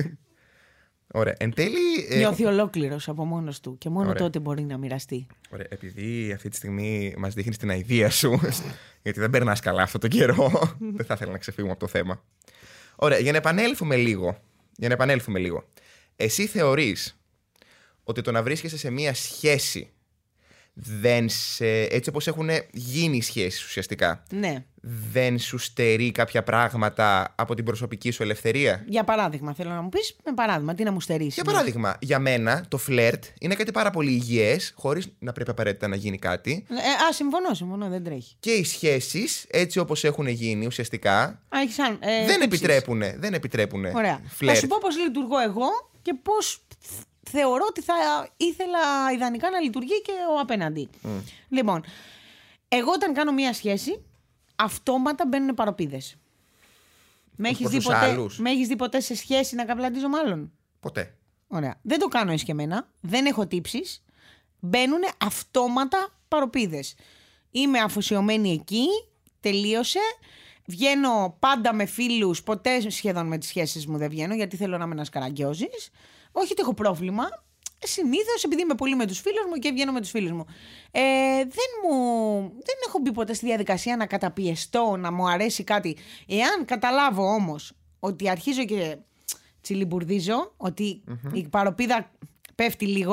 Ωραία. Εν τέλει. Νιώθει ε... ολόκληρος από μόνος του και μόνο Ωραία. τότε μπορεί να μοιραστεί. Ωραία. Επειδή αυτή τη στιγμή μας δείχνεις την αηδία σου, γιατί δεν περνάς καλά αυτό τον καιρό, δεν θα ήθελα να ξεφύγουμε από το θέμα. Ωραία. Για να επανέλθουμε λίγο. Για να επανέλθουμε λίγο. Εσύ θεωρείς ότι το να βρίσκεσαι σε μία σχέση δεν σε, έτσι όπως έχουν γίνει οι σχέσεις ουσιαστικά, ναι. δεν σου στερεί κάποια πράγματα από την προσωπική σου ελευθερία? Για παράδειγμα, θέλω να μου πεις με παράδειγμα, τι να μου στερήσει. Για παράδειγμα, για μένα το φλερτ είναι κάτι πάρα πολύ υγιές, χωρίς να πρέπει απαραίτητα να γίνει κάτι. Ε, α, συμφωνώ, συμφωνώ, δεν τρέχει. Και οι σχέσεις, έτσι όπως έχουν γίνει ουσιαστικά, α, έχεις, ε, δεν επιτρέπουνε, δεν επιτρέπουνε Ωραία. φλερτ. Θα σου πω πώς λειτουργώ εγώ και πώς θεωρώ ότι θα ήθελα ιδανικά να λειτουργεί και ο απέναντι. Mm. Λοιπόν, εγώ όταν κάνω μία σχέση, αυτόματα μπαίνουν παροπίδες. Με έχεις δει, δει ποτέ σε σχέση να καβλαντίζω μάλλον? Ποτέ. Ωραία. Δεν το κάνω εσκεμμένα, δεν έχω τύψεις. Μπαίνουν αυτόματα παροπίδες. Είμαι αφοσιωμένη εκεί, τελείωσε. Βγαίνω πάντα με φίλους, ποτέ σχεδόν με τις σχέσεις μου δεν βγαίνω, γιατί θέλω να είμαι ένας καραγκιόζης. Όχι ότι έχω πρόβλημα. Συνήθως επειδή είμαι πολύ με τους φίλους μου και βγαίνω με τους φίλους μου. Ε, δεν, μου, δεν έχω μπει ποτέ στη διαδικασία να καταπιεστώ, να μου αρέσει κάτι. Εάν καταλάβω όμως ότι αρχίζω και τσιλιμπουρδίζω, ότι mm-hmm. η παροπίδα πέφτει λίγο,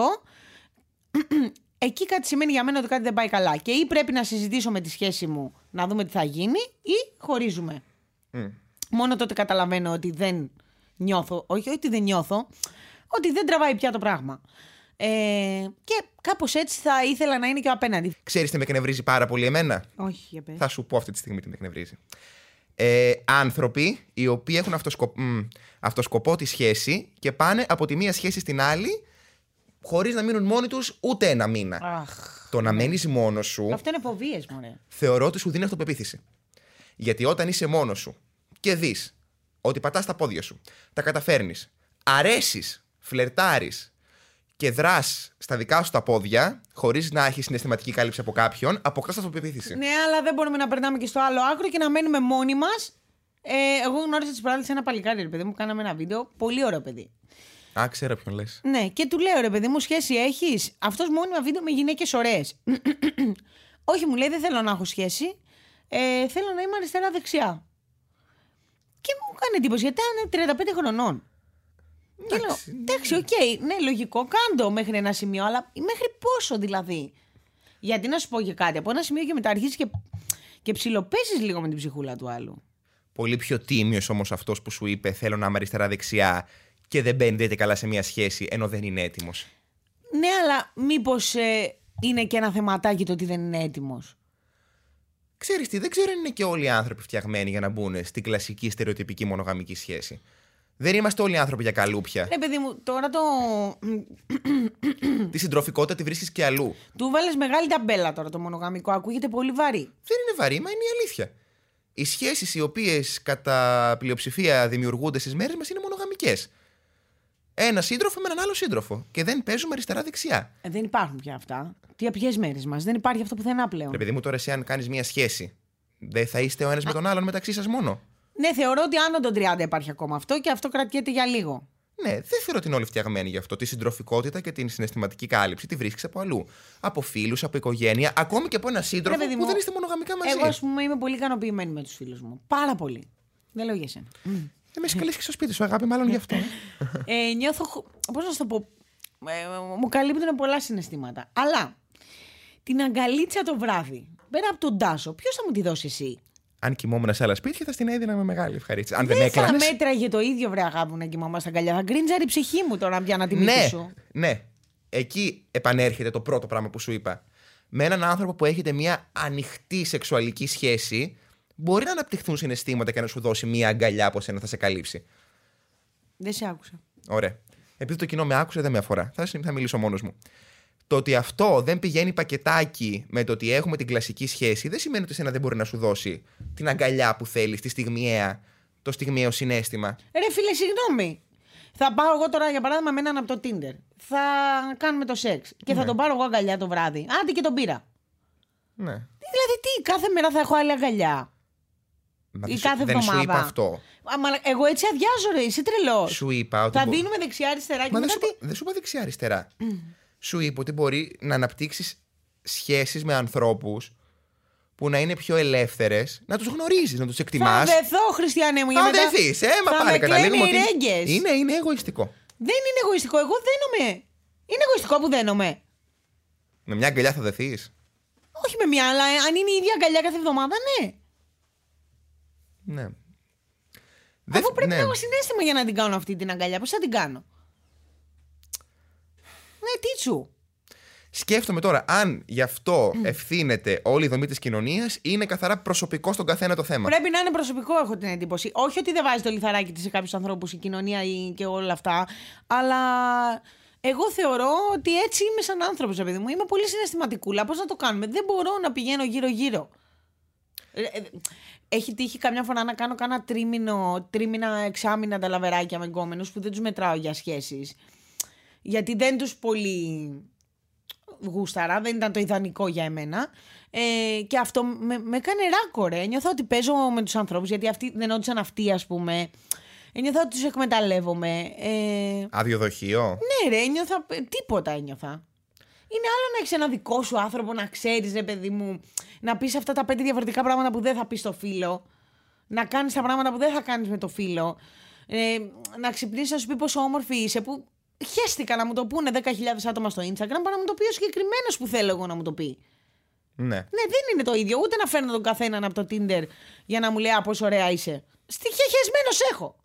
εκεί κάτι σημαίνει για μένα ότι κάτι δεν πάει καλά. Και ή πρέπει να συζητήσω με τη σχέση μου να δούμε τι θα γίνει, ή χωρίζουμε. Mm. Μόνο τότε καταλαβαίνω ότι δεν νιώθω, όχι ότι δεν νιώθω, ότι δεν τραβάει πια το πράγμα. Ε, και κάπως έτσι θα ήθελα να είναι και ο απέναντι. Ξέρεις τι με εκνευρίζει πάρα πολύ εμένα? Όχι, για πες. Θα σου πω αυτή τη στιγμή τι με εκνευρίζει. Ε, άνθρωποι οι οποίοι έχουν αυτοσκοπ... μ, αυτοσκοπό τη σχέση και πάνε από τη μία σχέση στην άλλη χωρίς να μείνουν μόνοι τους ούτε ένα μήνα. Αχ, το να ναι. μένεις μόνος σου. Αυτό είναι φοβίες, μωρέ. Θεωρώ ότι σου δίνει αυτοπεποίθηση. Γιατί όταν είσαι μόνος σου και δεις ότι πατάς τα πόδια σου, τα καταφέρνεις, αρέσεις, φλερτάρεις και δράς στα δικά σου τα πόδια, χωρίς να έχεις συναισθηματική κάλυψη από κάποιον, αποκτάς αυτοπεποίθηση. Ναι, αλλά δεν μπορούμε να περνάμε και στο άλλο άκρο και να μένουμε μόνοι μας. Ε, εγώ γνώρισα τις προάλλες ένα παλικάρι, ρε παιδί μου, κάναμε ένα βίντεο. Πολύ ωραίο παιδί. Α, ξέρω ποιον λες. Ναι, και του λέω, ρε παιδί μου, σχέση έχεις? Αυτός μόνιμα βίντεο με γυναίκες ωραίες. Όχι, μου λέει, δεν θέλω να έχω σχέση. Ε, θέλω να είμαι αριστερά-δεξιά. Και μου κάνει εντύπωση, γιατί είναι τριάντα πέντε χρονών. Και λέω, εντάξει, οκ, okay, ναι, λογικό, κάντο μέχρι ένα σημείο, αλλά μέχρι πόσο δηλαδή? Γιατί να σου πω και κάτι, από ένα σημείο και μετά αρχίσεις και, και ψιλοπέσεις λίγο με την ψυχούλα του άλλου. Πολύ πιο τίμιος όμως αυτός που σου είπε θέλω να είμαι αριστερά-δεξιά και δεν μπαίνετε καλά σε μια σχέση ενώ δεν είναι έτοιμος. Ναι, αλλά μήπως ε, είναι και ένα θεματάκι το ότι δεν είναι έτοιμος? Ξέρεις τι, δεν ξέρω αν είναι και όλοι οι άνθρωποι φτιαγμένοι για να μπουν στην κλασική στερεοτυπική μονογαμική σχέση. Δεν είμαστε όλοι άνθρωποι για καλούπια. Ναι, παιδί μου, τώρα το. Τη συντροφικότητα τη βρίσκεις και αλλού. Του βάλες μεγάλη ταμπέλα τώρα το μονογαμικό. Ακούγεται πολύ βαρύ. Δεν είναι βαρύ, μα είναι η αλήθεια. Οι σχέσεις οι οποίες κατά πλειοψηφία δημιουργούνται στις μέρες μας είναι μονογαμικές. Ένα σύντροφο με έναν άλλο σύντροφο. Και δεν παίζουμε αριστερά-δεξιά. Ε, δεν υπάρχουν πια αυτά. Τι από ποιες μέρες μας? Δεν υπάρχει αυτό πουθενά πλέον. Ρε παιδί μου, τώρα εσύ αν κάνεις μια σχέση, δεν θα είστε ο ένας με τον άλλον μεταξύ σας μόνο? Ναι, θεωρώ ότι άνω των τριάντα υπάρχει ακόμα αυτό και αυτό κρατιέται για λίγο. Ναι, δεν θεωρώ ότι είναι όλοι φτιαγμένοι γι' αυτό. Τη συντροφικότητα και την συναισθηματική κάλυψη τη βρίσκεις από αλλού. Από φίλους, από οικογένεια, ακόμη και από ένα σύντροφο Ρε παιδί που μου, δεν είστε μονογαμικά μαζί. Εγώ, ας πούμε, είμαι πολύ ικανοποιημένη με τους φίλους μου. Πάρα πολύ. Δεν λέω για εσένα. Δεν με έχει καλέσει και στο σπίτι σου, αγάπη, μάλλον γι' αυτό. ε, νιώθω. Πώς να σου το πω. Ε, μου καλύπτουν πολλά συναισθήματα. Αλλά την αγκαλίτσα το βράδυ, πέρα από τον Τάσο, ποιος θα μου τη δώσει εσύ? Αν κοιμόμουν σε άλλα σπίτια, θα στην έδινα με μεγάλη ευχαρίστηση. Αν δεν, δεν με έκλανες... θα μέτραγε το ίδιο, βρε αγάπη μου, να κοιμόμαστε στα αγκαλιά. Θα γκρίντζαρε η ψυχή μου τώρα πια να τη μύτη ναι, σου. Ναι. Εκεί επανέρχεται το πρώτο πράγμα που σου είπα. Με έναν άνθρωπο που έχετε μια ανοιχτή σεξουαλική σχέση, μπορεί να αναπτυχθούν συναισθήματα και να σου δώσει μια αγκαλιά από σένα, θα σε καλύψει. Δεν σε άκουσα. Ωραία. Επειδή το κοινό με άκουσε, δεν με αφορά. Θα, θα μιλήσω μόνος μου. Το ότι αυτό δεν πηγαίνει πακετάκι με το ότι έχουμε την κλασική σχέση, δεν σημαίνει ότι εσένα δεν μπορεί να σου δώσει την αγκαλιά που θέλεις, τη στιγμιαία, το στιγμιαίο συναίσθημα. Ρε φίλε, συγγνώμη. Θα πάω εγώ τώρα για παράδειγμα με έναν από το Tinder. Θα κάνουμε το σεξ. Και ναι. θα τον πάρω εγώ αγκαλιά το βράδυ. Άντε και τον πήρα. Ναι. Δηλαδή τι, κάθε μέρα θα έχω άλλη αγκαλιά? Μα Ή δεν κάθε σου, δεν εβδομάδα. σου είπα αυτό. Α, μα, εγώ έτσι αδειάζω, ρε. Είσαι τρελός. Σου είπα ότι. Θα μπο... δίνουμε δεξιά-αριστερά και Μα μετά δεν σου, τι. είπα, δεν σου είπα δεξιά-αριστερά. Mm. Σου είπα ότι μπορεί να αναπτύξεις σχέσεις με ανθρώπους που να είναι πιο ελεύθερες, να τους γνωρίζεις, να τους εκτιμάς. Θα δεθώ, Χριστιανέ μου, για Θα μετά. δεθείς, ε, μα θα πάλι με καταλήγουμε ότι. κλαίνε οι ρέγγες. Είναι, είναι εγωιστικό. Δεν είναι εγωιστικό, εγώ δένομαι. Είναι εγωιστικό που δένομαι. Με μια αγκαλιά θα δεθείς? Όχι με μια, αλλά αν είναι η ίδια αγκαλιά κάθε εβδομάδα, ναι. Ναι. Αφού πρέπει ναι. να έχω συναίσθημα για να την κάνω αυτή την αγκαλιά. Πώς θα την κάνω? Ναι, τι σου. Σκέφτομαι τώρα αν γι' αυτό ευθύνεται όλη η δομή της κοινωνίας ή είναι καθαρά προσωπικό στον καθένα το θέμα. Πρέπει να είναι προσωπικό, έχω την εντύπωση. Όχι ότι δεν βάζει το λιθαράκι της σε κάποιους ανθρώπους, η κοινωνία ή και όλα αυτά. Αλλά εγώ θεωρώ ότι έτσι είμαι σαν άνθρωπος, παιδί μου. Είμαι πολύ συναισθηματικούλα. Πώς να το κάνουμε? Δεν μπορώ να πηγαίνω γύρω-γύρω. Έχει τύχει καμιά φορά να κάνω κάνα τρίμηνο, τρίμηνα, εξάμηνα τα λαβεράκια με γκόμενους που δεν τους μετράω για σχέσεις. Γιατί δεν τους πολύ γούσταρα, δεν ήταν το ιδανικό για εμένα. Ε, και αυτό με, με έκανε ράκο, ρε. Νιώθω ότι παίζω με τους ανθρώπους, γιατί αυτοί δεν όντουσαν αυτοί, ας πούμε. Ε, νιώθω ότι τους εκμεταλλεύομαι. Ε, Αδειοδοχείο. Ναι, ρε, ένιωθα. Τίποτα ένιωθα. Είναι άλλο να έχεις ένα δικό σου άνθρωπο, να ξέρεις, ρε παιδί μου, να πεις αυτά τα πέντε διαφορετικά πράγματα που δεν θα πεις στο φίλο. Να κάνεις τα πράγματα που δεν θα κάνεις με το φίλο. Ε, να ξυπνήσεις να σου πει πόσο όμορφη είσαι, που χέστηκα να μου το πούνε δέκα χιλιάδες άτομα στο Instagram, παρά να μου το πει ο συγκεκριμένος που θέλω εγώ να μου το πει. Ναι. Ναι, δεν είναι το ίδιο. Ούτε να φέρνω τον καθέναν από το Tinder για να μου λέει «Α, πόσο ωραία είσαι». Στοιχειαχεσμένος έχω.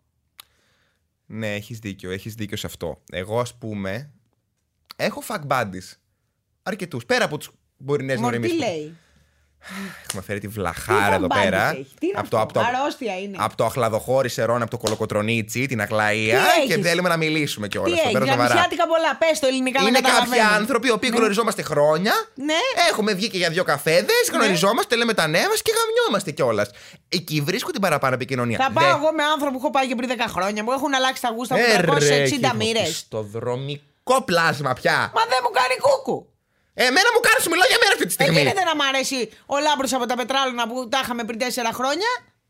Ναι, έχεις δίκιο, έχεις δίκιο σε αυτό. Εγώ, ας πούμε, έχω fuck buddies. Αρκετούς. Πέρα από τους μπορεινές Μορτή νοημίες. λέει. Έχουμε φέρει τη βλαχάρα εδώ fuck buddies πέρα. έχει? Τι είναι από, το, αυτό? από, το, Αρρώστια είναι. από το αχλαδοχώρι Σερών, από το Κολοκοτρονίτσι, την Αγλαία. Τι Και έχεις? θέλουμε να μιλήσουμε κιόλας. Τι Το έχει, παίρνω σοβαρά. γραμμισιάτικα πολλά. Πες το ελληνικά να Είναι κάποιοι καταλαβαίνω. άνθρωποι οι οποίοι γνωριζόμαστε χρόνια. Ναι. Έχουμε βγει και για δύο καφέδες, γνωριζόμαστε, λέμε τα νέα μας και γαμιόμαστε κιόλας. Εκεί βρίσκω την παραπάνω επικοινωνία. Θα πάω Δε... εγώ με άνθρωπο που έχω πάει και πριν δέκα χρόνια, μου έχουν αλλάξει τα γούστα μου Ε, τριακόσιες ρε, εξήντα κύριο, μοίρες. Στο δρομικό πλάσμα πια. Μα δεν μου κάνει κούκου. Εμένα μου κάνει, σου μιλάω για μέρα αυτή τη Δεν στιγμή. γίνεται να μ' αρέσει ο Λάμπρος από τα πετράλωνα που τα είχαμε πριν τέσσερα χρόνια.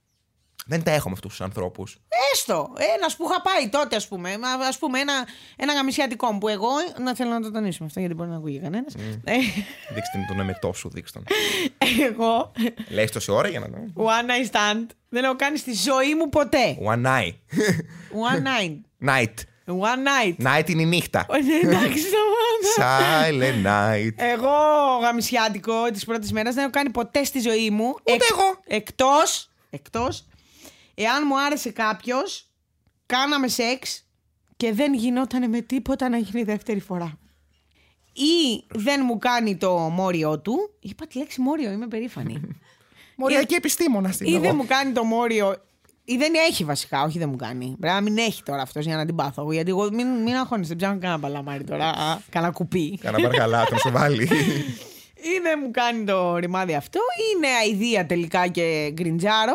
Δεν τα έχω με αυτούς τους ανθρώπους. Έστω. Ένας που είχα πάει τότε, ας πούμε. Ας πούμε, ένα, ένα γαμισιατικό μου που εγώ. Να θέλω να το τονίσουμε αυτό, γιατί μπορεί να ακούγει κανένας. Ε, Δείξτε μου τον εμετό σου, δείξτε τον. εγώ. Λες τόση ώρα για να το. One night stand. Δεν έχω κάνει στη ζωή μου ποτέ. One night. One night. Night. One night. Night είναι η νύχτα. Ναι, εντάξει, σταμάτα. Silent night. Εγώ γαμισιάτικο της πρώτης μέρας δεν έχω κάνει ποτέ στη ζωή μου. Ούτε εγώ. Εκτός, εκτός, εάν μου άρεσε κάποιος, κάναμε σεξ και δεν γινόταν με τίποτα να γίνει δεύτερη φορά. ή δεν μου κάνει το μόριό του. Είπα τη λέξη μόριο, είμαι περήφανη. Μοριακή επιστήμονα στην Ή εγώ. δεν μου κάνει το μόριο. Ή δεν έχει βασικά, όχι δεν μου κάνει. Πρέπει να μην έχει τώρα αυτό για να την πάθω. Γιατί εγώ μην, μην αγχώνεσαι, δεν ψάχνω κανένα παλαμάρι τώρα. Α, κανένα κουπί. Κάνα μπαργαλά, τον σου βάλει. Ή δεν μου κάνει το ρημάδι αυτό, ή είναι αηδία τελικά και γκριντζάρο.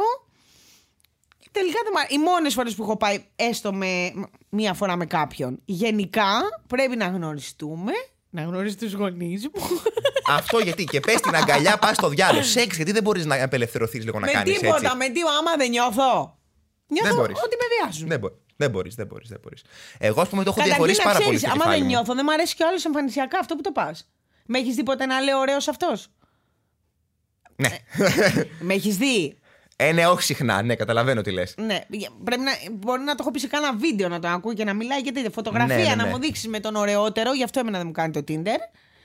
Τελικά δεν μ' αρέσει. Οι μόνες φορές που έχω πάει έστω με μία φορά με κάποιον. Γενικά πρέπει να γνωριστούμε, να γνωρίσει τους γονείς μου. Αυτό γιατί και πες την αγκαλιά, πας στο διάλογο. Σεξ, γιατί δεν μπορείς να απελευθερωθείς λίγο να με κάνεις τίποτα, έτσι. με τίποτα, άμα δεν νιώθω. Νιώθω Δεν μπορείς. ότι με βιάζουν. Δεν, μπο- δεν μπορείς, δεν μπορείς, δεν μπορείς. Εγώ, ας πούμε, το έχω Καταρχήν, διαχωρίσει να πάρα πολύ ξέρεις, στο άμα κεφάλι δεν μου. νιώθω, δεν μου αρέσει κιόλας εμφανισιακά αυτό που το πας. Με έχεις δει ποτέ να λέω ωραίος αυτός? Ναι. Με έχεις δει? Ε, ναι, όχι συχνά, ναι, καταλαβαίνω τι λες. Ναι, πρέπει να, μπορεί να το έχω πει σε κάνα βίντεο να το ακούει και να μιλάει και τέτοια φωτογραφία Ναι, ναι, να ναι. μου δείξει με τον ωραιότερο. Γι' αυτό εμένα δεν μου κάνει το Tinder.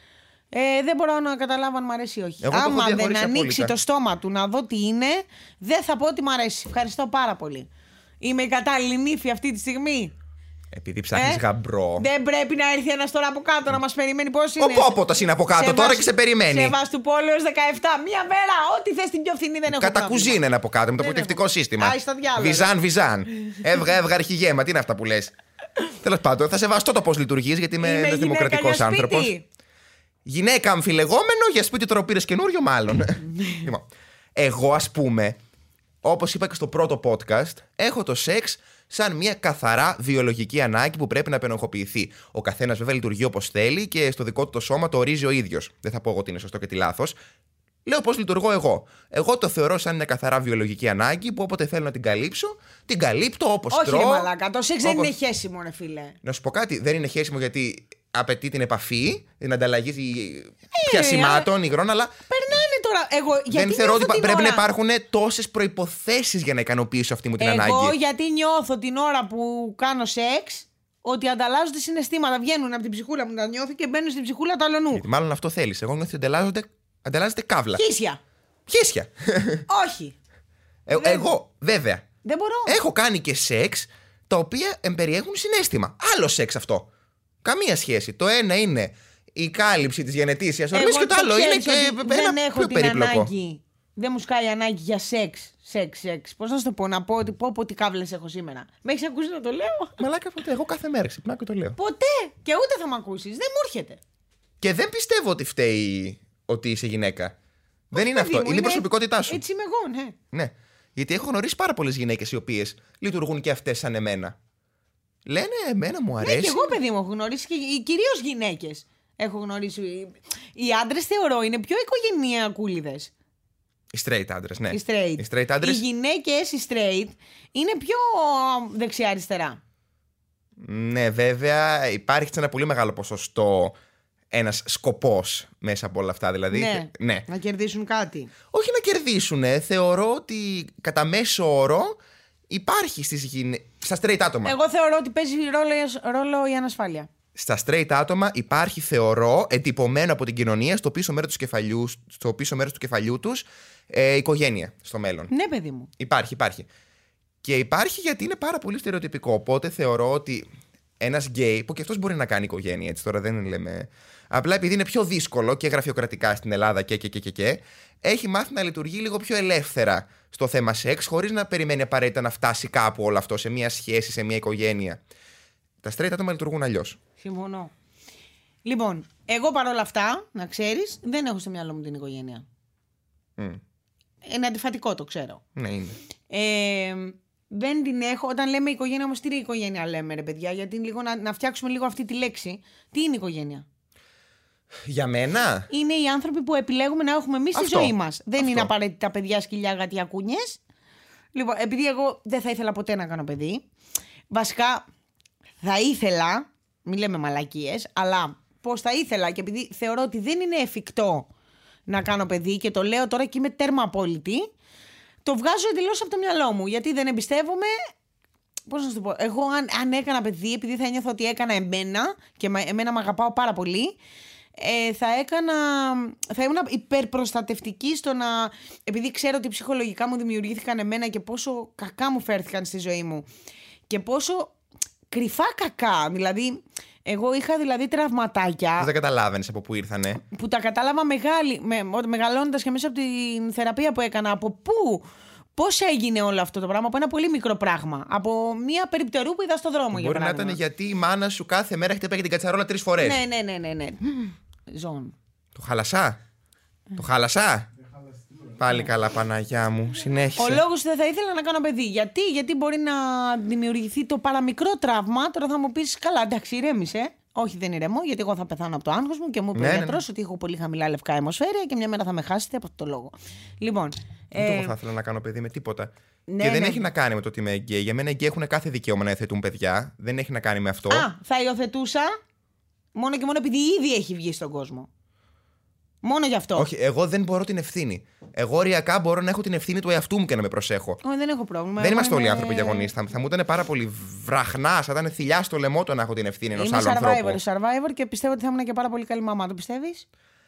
Ε, δεν μπορώ να καταλάβω αν μου αρέσει ή όχι. Εγώ το έχω Άμα δεν διαχωρίσει ανοίξει απόλυτα. το στόμα του να δω τι είναι, δεν θα πω ότι μου αρέσει. Ευχαριστώ πάρα πολύ. Είμαι η κατάλληλη νύφη αυτή τη στιγμή. Επειδή ψάχνεις Ε, γαμπρό. Δεν πρέπει να έρθει ένας τώρα από κάτω να μας περιμένει. Πώς είναι? Ο Πόποτος είναι από κάτω τώρα και σε περιμένει. Σεβαστουπόλεως δεκαεπτά. Μία μέρα. Ό,τι θες την πιο φθηνή δεν έχω Κατά πρόβλημα. κουζίνα είναι από κάτω, με το Δεν αποκριτικό έχω. σύστημα. Άι, στο διάλογο. Βιζάν, βιζάν. Έβγα, έβγα, αρχηγέμα. Τι είναι αυτά που λες. Τέλος πάντων, θα σεβαστώ το πώς λειτουργείς, γιατί είμαι Είμαι ένας γυναίκα δημοκρατικός για σπίτι. άνθρωπος. Γυναίκα αμφιλεγόμενο, για σπίτι τώρα πήρες καινούριο, μάλλον. Λοιπόν, εγώ, ας πούμε, όπως είπα και στο πρώτο podcast, έχω το σεξ σαν μια καθαρά βιολογική ανάγκη που πρέπει να απενοχοποιηθεί. Ο καθένας βέβαια λειτουργεί όπως θέλει και στο δικό του το σώμα το ορίζει ο ίδιος. Δεν θα πω εγώ τι είναι σωστό και τι λάθος. Λέω πώς λειτουργώ εγώ. Εγώ το θεωρώ σαν μια καθαρά βιολογική ανάγκη που όποτε θέλω να την καλύψω, την καλύπτω όπως Όχι, τρώω. ρε μαλάκα. Το σεξ δεν όπως- είναι χέσιμο, ρε φίλε. Να σου πω κάτι, δεν είναι χέσιμο γιατί απαιτεί την επαφή, την ανταλλαγή πιασημάτων, υγρών, αλλά Περνάνε τώρα. Εγώ, γιατί δεν θεωρώ ότι νιώθω την πρέπει να ώρα- υπάρχουν τόσες προϋποθέσεις για να ικανοποιήσω αυτή μου την Εγώ ανάγκη. γιατί νιώθω την ώρα που κάνω σεξ ότι ανταλλάζονται συναισθήματα. Βγαίνουν από την ψυχούλα μου, τα νιώθω και μπαίνουν στην ψυχούλα του αλλονού. Γιατί μάλλον αυτό θέλεις. Εγώ νιώθω ότι ανταλλάζονται, ανταλλάζεται καύλα. Χίσια. Χίσια. Όχι. Ε, εγώ, βέβαια. Δεν μπορώ. Έχω κάνει και σεξ τα οποία εμπεριέχουν συναίσθημα. Άλλο σεξ αυτό. Καμία σχέση. Το ένα είναι η κάλυψη της γενετήσιας ορμής και το άλλο είναι ξέρεις και ότι ένα δεν έχω πιο την περίπλοκο. ανάγκη. Δεν μου σκάει ανάγκη για σεξ. Σεξ, σεξ. Πώς να σου το πω, να πω ότι πω, πω τι κάβλες έχω σήμερα. Με έχεις ακούσει να το λέω? Μαλάκα, ποτέ. Εγώ κάθε μέρα ξυπνάω και το λέω. Ποτέ. Και ούτε θα με ακούσεις. Δεν μου έρχεται. Και δεν πιστεύω ότι φταίει ότι είσαι γυναίκα. Δεν είναι Παιδί αυτό. μου, Είναι η προσωπικότητά σου. Έτσι είμαι εγώ, ναι. Ναι. Γιατί έχω γνωρίσει πάρα πολλές γυναίκες οι οποίες λειτουργούν και αυτές σαν εμένα. Λένε, εμένα μου αρέσει. Ναι, και εγώ, παιδί μου, έχω γνωρίσει και κυρίως γυναίκες. Έχω γνωρίσει. Οι άντρες θεωρώ είναι πιο οικογενειακούλιδες. Οι straight άντρες, ναι. Οι straight. Οι straight άντρες. Οι γυναίκες, οι straight, είναι πιο δεξιά-αριστερά. Ναι, βέβαια υπάρχει ένα πολύ μεγάλο ποσοστό ένας σκοπός μέσα από όλα αυτά. Δηλαδή, Ναι, ναι. να κερδίσουν κάτι. Όχι να κερδίσουν. Θεωρώ ότι κατά μέσο όρο υπάρχει στις γυναί... στα straight άτομα. Εγώ θεωρώ ότι παίζει ρόλο, ρόλο η ανασφάλεια. Στα straight άτομα υπάρχει, θεωρώ, εντυπωμένο από την κοινωνία στο πίσω μέρος του κεφαλιού, στο πίσω μέρος του κεφαλιού τους ε, οικογένεια στο μέλλον. Ναι, παιδί μου. Υπάρχει, υπάρχει. Και υπάρχει γιατί είναι πάρα πολύ στερεοτυπικό. Οπότε θεωρώ ότι ένας γκέι, που και αυτός μπορεί να κάνει οικογένεια, έτσι τώρα δεν λέμε. Απλά επειδή είναι πιο δύσκολο και γραφειοκρατικά στην Ελλάδα και, και, και, και, και έχει μάθει να λειτουργεί λίγο πιο ελεύθερα στο θέμα σεξ, χωρίς να περιμένει απαραίτητα να φτάσει κάπου όλο αυτό, σε μια σχέση, σε μια οικογένεια. Τα straight άτομα λειτουργούν αλλιώς. Συμφωνώ. Λοιπόν, εγώ παρόλα αυτά, να ξέρεις, δεν έχω στο μυαλό μου την οικογένεια. Mm. Είναι αντιφατικό, το ξέρω. Ναι, είναι. Ε, δεν την έχω. Όταν λέμε οικογένεια, όμως τι είναι οικογένεια, λέμε ρε παιδιά, γιατί λίγο να, να φτιάξουμε λίγο αυτή τη λέξη. Τι είναι οικογένεια? Για μένα. Είναι οι άνθρωποι που επιλέγουμε να έχουμε εμείς στη Αυτό. ζωή μας. Δεν Αυτό. είναι απαραίτητα παιδιά, σκυλιά, γατιά, κούνιες. Λοιπόν, επειδή εγώ δεν θα ήθελα ποτέ να κάνω παιδί. Βασικά, θα ήθελα, μην λέμε μαλακίες, αλλά πώς θα ήθελα και επειδή θεωρώ ότι δεν είναι εφικτό να κάνω παιδί και το λέω τώρα και είμαι τέρμα απόλυτη, το βγάζω εντελώς από το μυαλό μου. Γιατί δεν εμπιστεύομαι. Πώς να σου το πω, εγώ αν, αν έκανα παιδί, επειδή θα νιώθω ότι έκανα εμένα και με, εμένα με αγαπάω πάρα πολύ, ε, θα έκανα, θα ήμουν υπερπροστατευτική στο να, επειδή ξέρω ότι ψυχολογικά μου δημιουργήθηκαν εμένα και πόσο κακά μου φέρθηκαν στη ζωή μου και πόσο κρυφά κακά, δηλαδή Εγώ είχα δηλαδή τραυματάκια. Δεν καταλάβαινε από πού ήρθανε. Που τα κατάλαβα μεγάλη, με, μεγαλώνοντας και μέσα από την θεραπεία που έκανα. Από πού, πώς έγινε όλο αυτό το πράγμα, από ένα πολύ μικρό πράγμα. Από μια περιπτερού που είδα στο δρόμο, για Μπορεί να παράδειγμα. ήταν γιατί η μάνα σου κάθε μέρα χτύπαγε την κατσαρόλα τρεις φορές. Ναι, ναι, ναι, ναι, ναι. Ζών. Το χάλασα. Το χάλασα. Πάλι καλά, Παναγιά μου. Συνέχισε. Ο λόγος δεν θα ήθελα να κάνω παιδί. Γιατί, γιατί μπορεί να δημιουργηθεί το παραμικρό τραύμα. Τώρα θα μου πεις, καλά, εντάξει, ηρέμησε. Όχι, δεν ηρεμώ, γιατί εγώ θα πεθάνω από το άγχος μου και μου είπε Ναι, ο ναι, γιατρός ναι. ότι έχω πολύ χαμηλά λευκά αιμοσφαίρια και μια μέρα θα με χάσετε από αυτό το λόγο. Λοιπόν. Δεν το ε, εγώ θα ήθελα να κάνω παιδί με τίποτα. Ναι, και δεν ναι. έχει να κάνει με το ότι είμαι γκέι. Για μένα οι γκέι έχουν κάθε δικαίωμα να υιοθετούν παιδιά. Δεν έχει να κάνει με αυτό. Α, θα υιοθετούσα μόνο και μόνο επειδή ήδη έχει βγει στον κόσμο. Μόνο γι' αυτό. Όχι, εγώ δεν μπορώ την ευθύνη. Εγώ οριακά μπορώ να έχω την ευθύνη του εαυτού μου και να με προσέχω. Όχι, δεν έχω πρόβλημα. Δεν Εγώ είμαστε όλοι είμαι- άνθρωποι για γονείς. Θα, θα μου ήταν πάρα πολύ βραχνά, θα ήταν θηλιά στο λαιμό το να έχω την ευθύνη ενός Είμαι άλλου survivor, ανθρώπου. survivor και πιστεύω ότι θα ήμουν και πάρα πολύ καλή μαμά. Το πιστεύεις?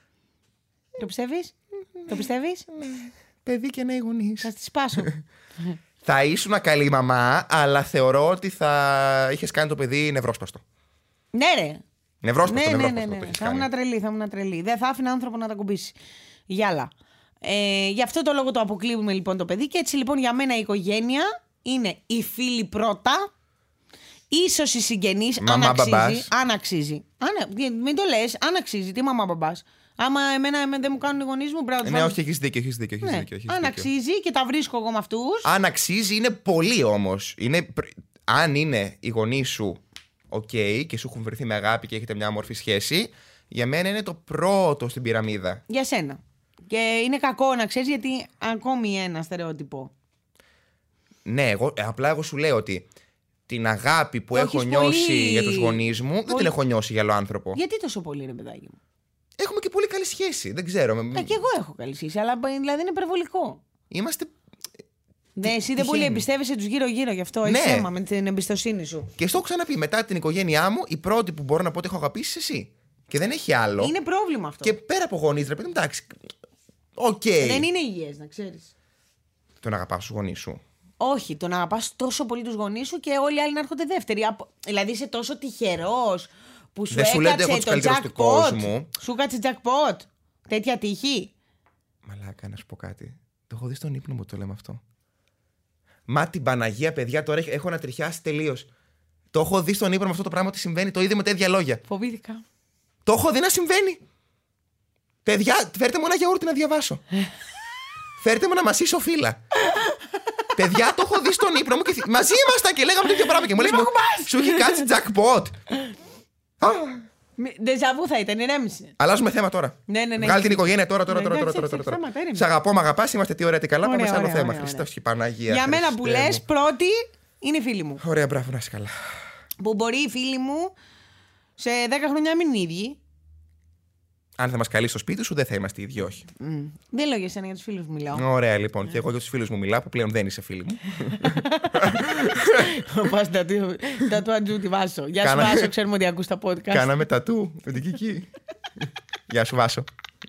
Το πιστεύεις? Το πιστεύεις? Παιδί και νέοι γονείς. Θα στη σπάσω. Θα ήσουν καλή μαμά, αλλά θεωρώ ότι θα είχε κάνει το παιδί νευρόσπαστο. Ναι, ρε. Νευρόσπαστο, Ναι, ναι, νευρόσπαστο. ναι, ναι. το έχεις Θα κάνει. ήμουν τρελή, θα ήμουν τρελή. Δεν θα άφηνα άνθρωπο να τα κουμπίσει. Γυάλα. Ε, γι' αυτό το λόγο το αποκλείουμε λοιπόν το παιδί. Και έτσι λοιπόν για μένα η οικογένεια είναι οι φίλοι πρώτα, ίσως οι συγγενείς, αν Μαμά, αξίζει. μπαμπάς. Αν αξίζει. Αν, μην το λες, αν αξίζει. Τι μαμά μπαμπάς. Άμα εμένα, εμένα δεν μου κάνουν οι γονείς μου, πρέπει να τους Ναι, βάλω- όχι, έχει δίκιο, έχει δίκιο. Έχεις Ναι. δίκιο, έχεις Αν δίκιο. αξίζει και τα βρίσκω εγώ με αυτούς. Αν αξίζει, είναι πολύ όμως. Είναι... πρ- Αν είναι οι γονείς σου, οκ, και σου έχουν βρεθεί με αγάπη και έχετε μια όμορφη σχέση, για μένα είναι το πρώτο στην πυραμίδα. Για σένα. Και είναι κακό να ξέρεις γιατί ακόμη ένα στερεότυπο. Ναι, εγώ, ε, απλά εγώ σου λέω ότι την αγάπη που Το έχω έχεις νιώσει πολύ- για τους γονείς μου, δεν πολύ- την έχω νιώσει για άλλο άνθρωπο. Γιατί τόσο πολύ, ρε παιδάκι μου. Έχουμε και πολύ καλή σχέση. Δεν ξέρω. με- Ε, και εγώ έχω καλή σχέση, αλλά δηλαδή είναι υπερβολικό. Είμαστε. Ναι, εσύ δεν τυχαίνει. πολύ εμπιστεύεσαι τους γύρω-γύρω, γι' αυτό Ναι. έχεις θέμα με την εμπιστοσύνη σου. Και στο έχω ξαναπεί. Μετά την οικογένειά μου, η πρώτη που μπορώ να πω ότι έχω αγαπήσει είσαι εσύ. Και δεν έχει άλλο. Είναι πρόβλημα αυτό. Και πέρα από γονείς, ρε παιδί μου, εντάξει. Οκ. Δεν είναι υγιές, να ξέρεις. Το να αγαπάς τους γονείς σου. Όχι, το να αγαπάς τόσο πολύ τους γονείς σου και όλοι οι άλλοι να έρχονται δεύτεροι. Από- Δηλαδή είσαι τόσο τυχερός που σου Δεν σου λέω ότι έκατσε έχω τους το καλύτερους του jackpot. κόσμου. Σου έκατσε jackpot. Τέτοια τύχη. Μαλάκα, να σου πω κάτι. Το έχω δει στον ύπνο μου το λέμε αυτό. Μα την Παναγία, παιδιά, τώρα έχω ανατριχιάσει τελείως. Το έχω δει στον ύπνο με αυτό το πράγμα ότι συμβαίνει το ίδιο με τέτοια λόγια. Φοβήθηκα. Το έχω δει να συμβαίνει. Παιδιά, φέρτε μου ένα γιαούρτι να διαβάσω. Φέρτε μου να μασίσω φύλλα. Παιδιά, το έχω δει στον ύπνο μου και θυ- μαζί ήμασταν και λέγαμε τέτοιο πράγμα. Και μου λες, μου, σου έχει κάτσει jackpot. Α, Ντεζαβού θα ήταν, ηρέμησε. αλλάζουμε θέμα τώρα. Ναι, ναι, ναι. Βγάλει την οικογένεια τώρα, τώρα, Ναι, τώρα, τώρα, εντάξει, τώρα, τώρα, σταμάτα, τώρα. ήρεμε. Σ' αγαπώ, μ' αγαπάς, είμαστε τι ωραία, τι καλά. Πάμε Ωραία, σε άλλο ωραία, θέμα. ωραία, Χριστός ωραία. και Παναγία. Για μένα που Χριστέ λες, μου. πρώτη είναι οι φίλοι μου. Ωραία, μπράβο, να είσαι καλά. Που μπορεί οι φίλοι μου σε δέκα χρόνια να μην είναι οι ίδιοι. Αν θα μας καλεί στο σπίτι σου, δεν θα είμαστε οι ίδιοι, όχι. Μμ. Δεν λέω για σένα, για τους φίλους μου μιλάω. Ωραία, λοιπόν. Και εγώ για τους φίλους μου μιλάω, που πλέον δεν είσαι φίλοι μου. Πας τα του- τα του Αντζού τη Βάσο. Γεια σου Κάνα- Βάσο, ξέρουμε ότι ακούς τα podcast. Κάναμε τατού με την Κική. Γεια σου, Βάσο.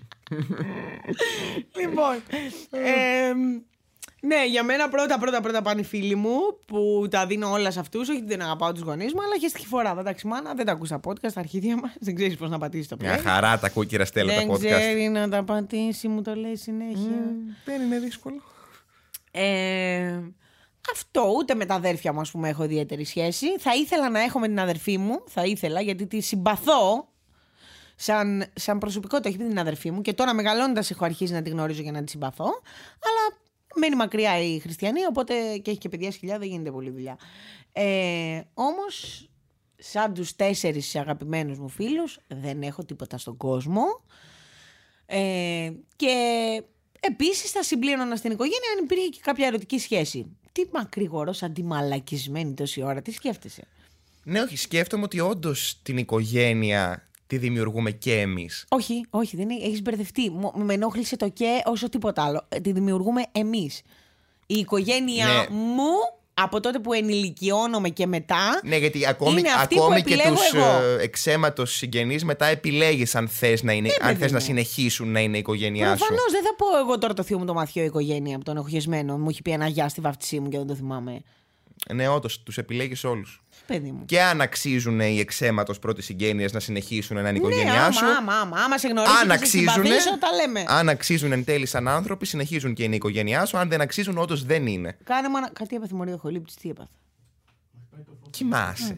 Λοιπόν, εμ, ναι, για μένα πρώτα πρώτα πρώτα πάνε οι φίλοι μου που τα δίνω όλα σε αυτούς. Όχι ότι δεν αγαπάω τους γονείς μου, αλλά χεστική φορά. Εντάξει, μάνα, δεν τα ακούς τα podcast, τα αρχίδια μας. Δεν ξέρεις πώς να πατήσεις το Μια play. χαρά τα κούκκυρα στέλνω τα Δεν podcast. ξέρει να τα πατήσει, μου το λέει συνέχεια. Δεν είναι δύσκολο. Ε, αυτό, ούτε με τα αδέρφια μου, ας πούμε, έχω ιδιαίτερη σχέση. Θα ήθελα να έχω με την αδερφή μου, θα ήθελα, γιατί τη συμπαθώ. Σαν, σαν προσωπικότητα, έχει την αδερφή μου και τώρα μεγαλώντας έχω αρχίσει να τη γνωρίζω για να τη συμπαθώ. Αλλά μένει μακριά η Χριστιανή, οπότε και έχει και παιδιά σκυλιά, δεν γίνεται πολλή δουλειά. Ε, όμως, σαν τους τέσσερις αγαπημένους μου φίλους, δεν έχω τίποτα στον κόσμο. Ε, και επίσης θα συμπλήρωνα στην οικογένεια αν υπήρχε και κάποια ερωτική σχέση. Τι μακρηγορός αντιμαλακισμένη τόση ώρα, τι σκέφτεσαι? Ναι, όχι, σκέφτομαι ότι όντως την οικογένεια τη δημιουργούμε και εμείς. Όχι, όχι, δεν έχεις μπερδευτεί. Μου- Με ενόχλησε το και όσο τίποτα άλλο. Ε, Τη δημιουργούμε εμείς. Η οικογένεια Ναι. μου, από τότε που ενηλικιώνομαι και μετά, Ναι, γιατί ακόμη, είναι αυτή ακόμη που και επιλέγω τους εγώ. ε, εξαίματος συγγενείς μετά επιλέγεις αν θες να, είναι, Ναι, αν παιδί θες να μου. συνεχίσουν να είναι η οικογένειά σου. προφανώς δεν θα πω εγώ τώρα το θείο μου το μαθιό οικογένεια που τον έχω χεσμένο. Μου έχει πει ένα γεια στη βαφτισή μου και δεν το θυμάμαι. Ναι, όντως, τους επιλέγεις όλους. Παιδί μου. Και αν αξίζουν οι εξαίματος πρώτης συγγένειας να συνεχίσουν να είναι η Ναι, οικογένειά άμα, σου. άμα, άμα, άμα σε γνωρίζει Αν και σε αξίζουν, συμπαθήσω, τα λέμε. αν αξίζουν εν τέλει σαν άνθρωποι, συνεχίζουν και είναι η οικογένειά σου. Αν δεν αξίζουν, όντως δεν είναι. Κάνε μου ένα... Κάτι έπαθε μωρή ο Χολύπτης, τι έπαθε. Κοιμάσαι.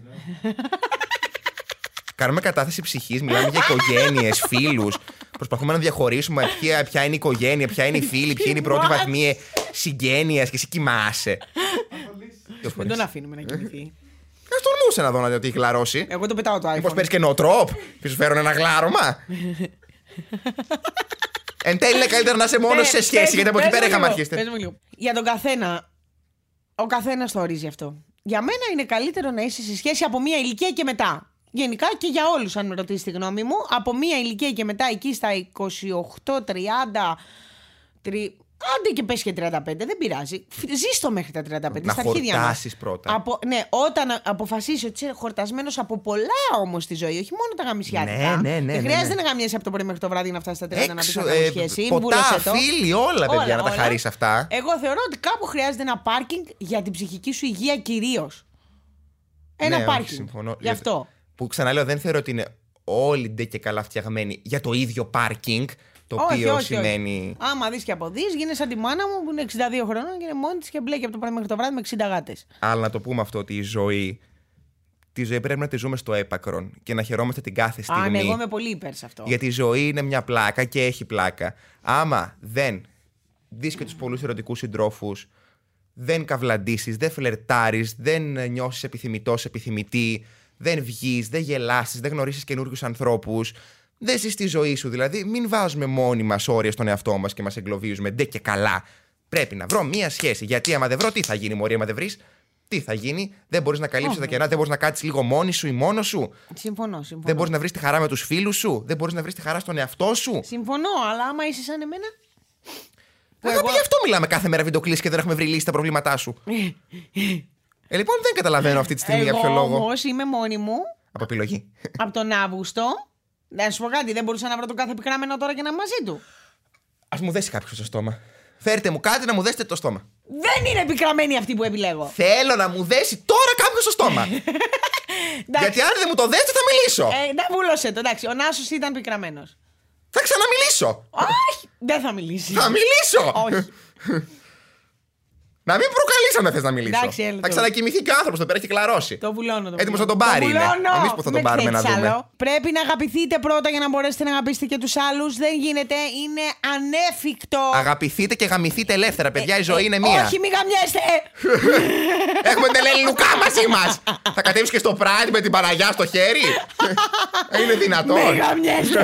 Κάνουμε κατάθεση ψυχής, μιλάμε για οικογένειες, φίλους. Προσπαθούμε να διαχωρίσουμε ποια, ποια είναι η οικογένεια, ποια είναι η φίλη, ποια είναι η πρώτη βαθμία συγγένειας και εσύ κοιμάσαι. Δεν τον αφήνουμε να κοιμηθεί. Α τολμούσε να δω να δει ότι έχει χλαρώσει. Εγώ το πετάω το iPhone. Μήπως παίρνεις και νοοτρόπ και σου φέρουν ένα γλάρωμα. Εν τέλει είναι καλύτερα να είσαι μόνος σε σχέση, γιατί από εκεί πέρα είχαμε αρχίσει. Για τον καθένα, ο καθένας το ορίζει αυτό. Για μένα είναι καλύτερο να είσαι σε σχέση από μία ηλικία και μετά. Γενικά και για όλους, αν με ρωτήσει τη γνώμη μου, από μία ηλικία και μετά, εκεί στα είκοσι οκτώ τριάντα. Τρι... Άντε και πες και τριάντα πέντε, δεν πειράζει. Ζεις το μέχρι τα τριάντα πέντε. Να στα αρχίδια μας. χορτάσεις πρώτα. Από, ναι, όταν αποφασίσεις ότι είσαι χορτασμένος από πολλά όμως στη ζωή, όχι μόνο τα γαμισιάτικα. Ναι, ναι, ναι, δεν ναι, χρειάζεται ναι. να γαμιέσαι από το πρωί μέχρι το βράδυ να φτάσει στα τριάντα να πεις να Έξω, κάνω ε, σχέση. ποτά, Βούλωσέ το. φίλοι, όλα παιδιά Όλα, να τα όλα. χαρείς αυτά. Εγώ θεωρώ ότι κάπου χρειάζεται ένα πάρκινγκ για την ψυχική σου υγεία κυρίως. Ένα Ναι, όχι, πάρκινγκ. συμφωνώ. Γι' αυτό. Που ξαναλέω, δεν θεωρώ ότι είναι όλοι ντε και καλά φτιαγμένοι για το ίδιο πάρκινγκ. Το Όχι, οποίο όχι, σημαίνει. όχι. Άμα δεις και αποδείς, γίνεσαι σαν τη μάνα μου που είναι εξήντα δύο χρονών και είναι μόνη της και μπλέκει από το πρωί μέχρι το βράδυ με εξήντα γάτες. Αλλά να το πούμε αυτό, ότι η ζωή. Τη ζωή πρέπει να τη ζούμε στο έπακρον και να χαιρόμαστε την κάθε στιγμή. Α, ναι, εγώ είμαι πολύ υπέρ σε αυτό. Γιατί η ζωή είναι μια πλάκα και έχει πλάκα. Άμα δεν δεις και τους πολλούς ερωτικούς συντρόφους, δεν καυλαντήσεις, δεν φλερτάρεις, δεν νιώσεις επιθυμητός, επιθυμητή, δεν βγεις, δεν γελάσεις, δεν γνωρίσεις καινούριους ανθρώπους, δεν ζεις τη ζωή σου. Δηλαδή, μην βάζουμε μόνοι μας όρια στον εαυτό μας και μας εγκλωβίζουμε ντε και καλά. Πρέπει να βρω μία σχέση. Γιατί άμα δεν βρω, τι θα γίνει, μωρή, άμα δεν βρεις. Τι θα γίνει, δεν μπορείς να καλύψεις Oh, τα κενά, δεν μπορείς να κάτσεις λίγο μόνη σου ή μόνος σου. Συμφωνώ, συμφωνώ. Δεν μπορείς να βρεις τη χαρά με τους φίλους σου. Δεν μπορείς να βρεις τη χαρά στον εαυτό σου. Συμφωνώ, αλλά άμα είσαι σαν εμένα. Αγάπη, εγώ- γι' αυτό μιλάμε κάθε μέρα βιντεοκλήσεις και δεν έχουμε βρει λύση στα προβλήματά σου. ε, λοιπόν, δεν καταλαβαίνω αυτή τη στιγμή για ποιο Εγώ λόγο. όμως είμαι μόνη μου Από επιλογή. από τον Αύγουστο. Να σου πω κάτι, δεν μπορούσα να βρω τον κάθε πικράμενο τώρα και να είμαι μαζί του. Ας μου δέσει κάποιο στο στόμα. Φέρτε μου κάτι να μου δέσετε το στόμα. Δεν είναι πικραμένη αυτή που επιλέγω. Θέλω να μου δέσει τώρα κάποιο στο στόμα. Γιατί αν δεν μου το δέσετε θα μιλήσω. Ε, να βούλωσε το, εντάξει. Ο Νάσος ήταν πικραμένος. Θα ξαναμιλήσω. Όχι, δεν θα μιλήσει. Θα μιλήσω. Όχι. Να μην προκαλείς αν δεν θες να μιλήσω. Εντάξει, έλα θα το. ξανακοιμηθεί και ο άνθρωπος, τον πέρα έχει κλαρώσει. Το βουλώνω. Το Έτοιμος βουλώνω. να τον πάρει Το είναι. βουλώνω. Εμείς που θα τον Με πάρουμε να ξέρεις δούμε. άλλο. Πρέπει να αγαπηθείτε πρώτα για να μπορέσετε να αγαπήσετε και τους άλλους. Δεν γίνεται. Είναι ανέφικτο. Αγαπηθείτε και γαμηθείτε ελεύθερα, παιδιά. Η ζωή είναι Ε, μία. Όχι, μη γαμιέστε. Έχουμε την Ελένη Λουκά μαζί μας. Θα κατέβεις και στο Pride με την Παναγιά στο χέρι. Είναι δυνατόν. Μη γαμιέστε.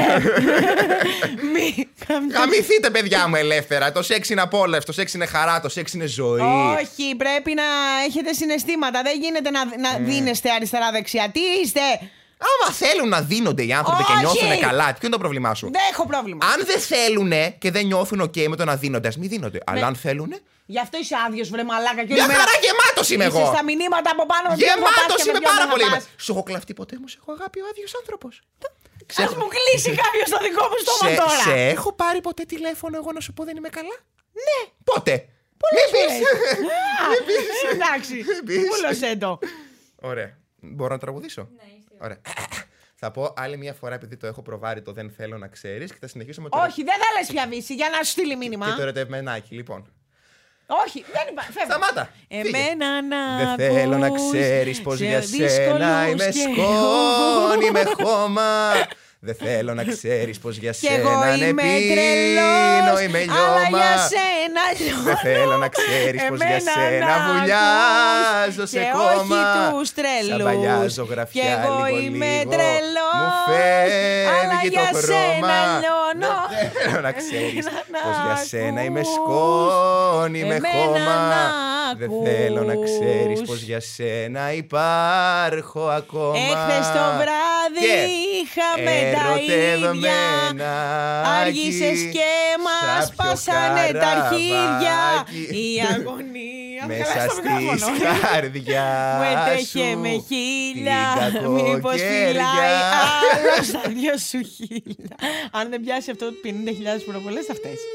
Μη γαμιέστε. Γαμηθείτε, παιδιά μου, ελεύθερα. Το σεξ είναι απόλαυστο, το σεξ είναι χαρά, το σεξ είναι ζωή. Όχι, πρέπει να έχετε συναισθήματα. Δεν γίνεται να, να δίνεστε αριστερά-δεξιά. Τι είστε. Άμα θέλουν να δίνονται οι άνθρωποι και Όχι. νιώθουν καλά, ποιο είναι το πρόβλημά σου. Δεν έχω πρόβλημα. Αν δεν θέλουν και δεν νιώθουν OK με το να δίνονται, ας μην δίνονται. Αλλά αν θέλουν. Γι' αυτό είσαι άδειος, βρε μαλάκα. Και Μια όλη μέρα χαρά γεμάτος είμαι είσαι εγώ. στα μηνύματα από πάνω. με ποιο θα πας Γεμάτος και με είμαι ποιον πάρα δεν πολύ. θα είμαι. πας. Σου έχω κλαφτεί ποτέ μου, σε έχω αγάπη ο άδειος άνθρωπος. Ας μου κλείσει κάποιος το δικό μου στόμα σε, τώρα. σε έχω πάρει ποτέ τηλέφωνο εγώ να σου πω δεν είμαι καλά. Ναι. Πότε. Πολλές Μην πεις. φορές. Α, εντάξει. Μην πεις. Βούλωσέ το. Ωραία. Μπορώ να τραγουδήσω. Ναι, είστε. Ωραία. Θα πω άλλη μια φορά επειδή το έχω προβάρει το δεν θέλω να ξέρεις και θα συνεχίσω με το. Όχι, δεν θα λες πια Βύση, για να σου στείλει μήνυμα. Και το ερωτευμενάκι, λοιπόν. Όχι, δεν υπάρχει. Φεύγω. Σταμάτα. Εμένα να Δεν θέλω να ακούς ξέρεις πως σε για σένα δύσκολους είμαι καιρούς. σκόνη, είμαι χώμα. Δεν θέλω να ξέρεις πως για Κι εγώ σένα είμαι ανεπίνω, τρελός, είμαι αλλά λιώμα. για σένα λιώνω. Δεν θέλω να ξέρεις πως για Εμένα σένα να βουλιάζω ακούς σε και κόμμα. όχι τους τρελούς. Σαν παλιά ζωγραφιά Κι εγώ λίγο είμαι λίγο τρελός, μου αλλά φεύγει για το σένα χρώμα. λιώνω. Δεν θέλω να ξέρεις Να πως για σένα είμαι ακούς. σκόνη, είμαι Εμένα χώμα. να Δεν θέλω να ξέρεις ακούς. πως για σένα υπάρχω ακόμα. Έχθες το βράδυ Και είχαμε τα ίδια. Άργησες και μας πάσανε τα αρχίδια. Η αγωνία. Μέσα Καλά στο στις μικρόφωνο. καρδιά Μου έτρεχε σου με χίλια. την Μήπως φυλάει κακοκαιριά. άλλο στα δυο σου χίλια. Αν δεν πιάσει αυτό πενήντα χιλιάδες προβολές θα φταίς.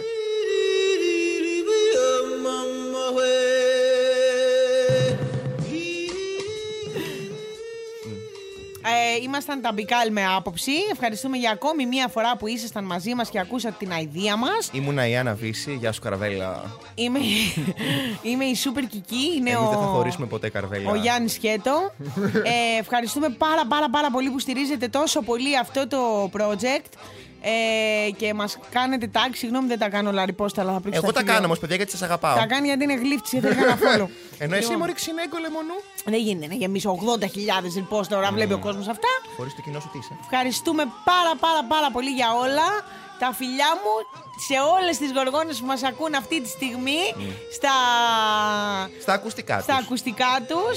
ε, ήμασταν τα Μπικάλ με άποψη. Ευχαριστούμε για ακόμη μία φορά που ήσασταν μαζί μας και ακούσατε την αηδία μας. Ήμουνα η Άννα Βύση. Γεια σου, Καρβέλα. Είμαι, είμαι η Σούπερ Κική. Είναι Εμείς ο... δεν θα χωρίσουμε ποτέ, Καρβέλα. Ο Γιάννης Σκέτο. ε, ευχαριστούμε πάρα πάρα πάρα πολύ που στηρίζετε τόσο πολύ αυτό το project. Ε, και μας κάνετε tag. Συγγνώμη, δεν τα κάνω λαριπόστα, αλλά θα πρίξω. Εγώ τα κάνω όμως, παιδιά, γιατί σας αγαπάω. Τα κάνει γιατί είναι γλύφτης, δεν έκανα follow. Ενώ εσύ Λοιπόν, μωρή ξυνέγκολε μονού. δεν γίνεται να γεμίσω ογδόντα χιλιάδες ρηπός τώρα, βλέπει ο κόσμος αυτά. Χωρίς το κοινό σου τι είσαι. Ευχαριστούμε πάρα πάρα πάρα πολύ για όλα. Τα φιλιά μου σε όλες τις γοργόνες που μας ακούν αυτή τη στιγμή στα... Στα ακουστικά στα τους. ακουστικά τους.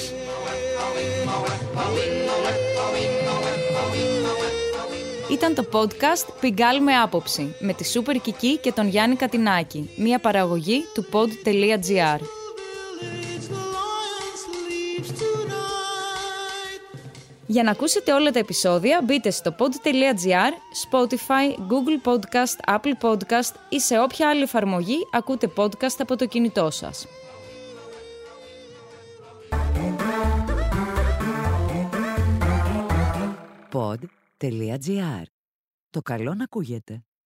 Ήταν το podcast Πιγκάλ με άποψη με τη Σούπερ Κική και τον Γιάννη Κατινάκη, μια παραγωγή του pod.gr. Για να ακούσετε όλα τα επεισόδια μπείτε στο pod.gr, Spotify, Google Podcast, Apple Podcast ή σε όποια άλλη εφαρμογή ακούτε podcast από το κινητό σας. pod.gr. Το καλό να ακούγεται.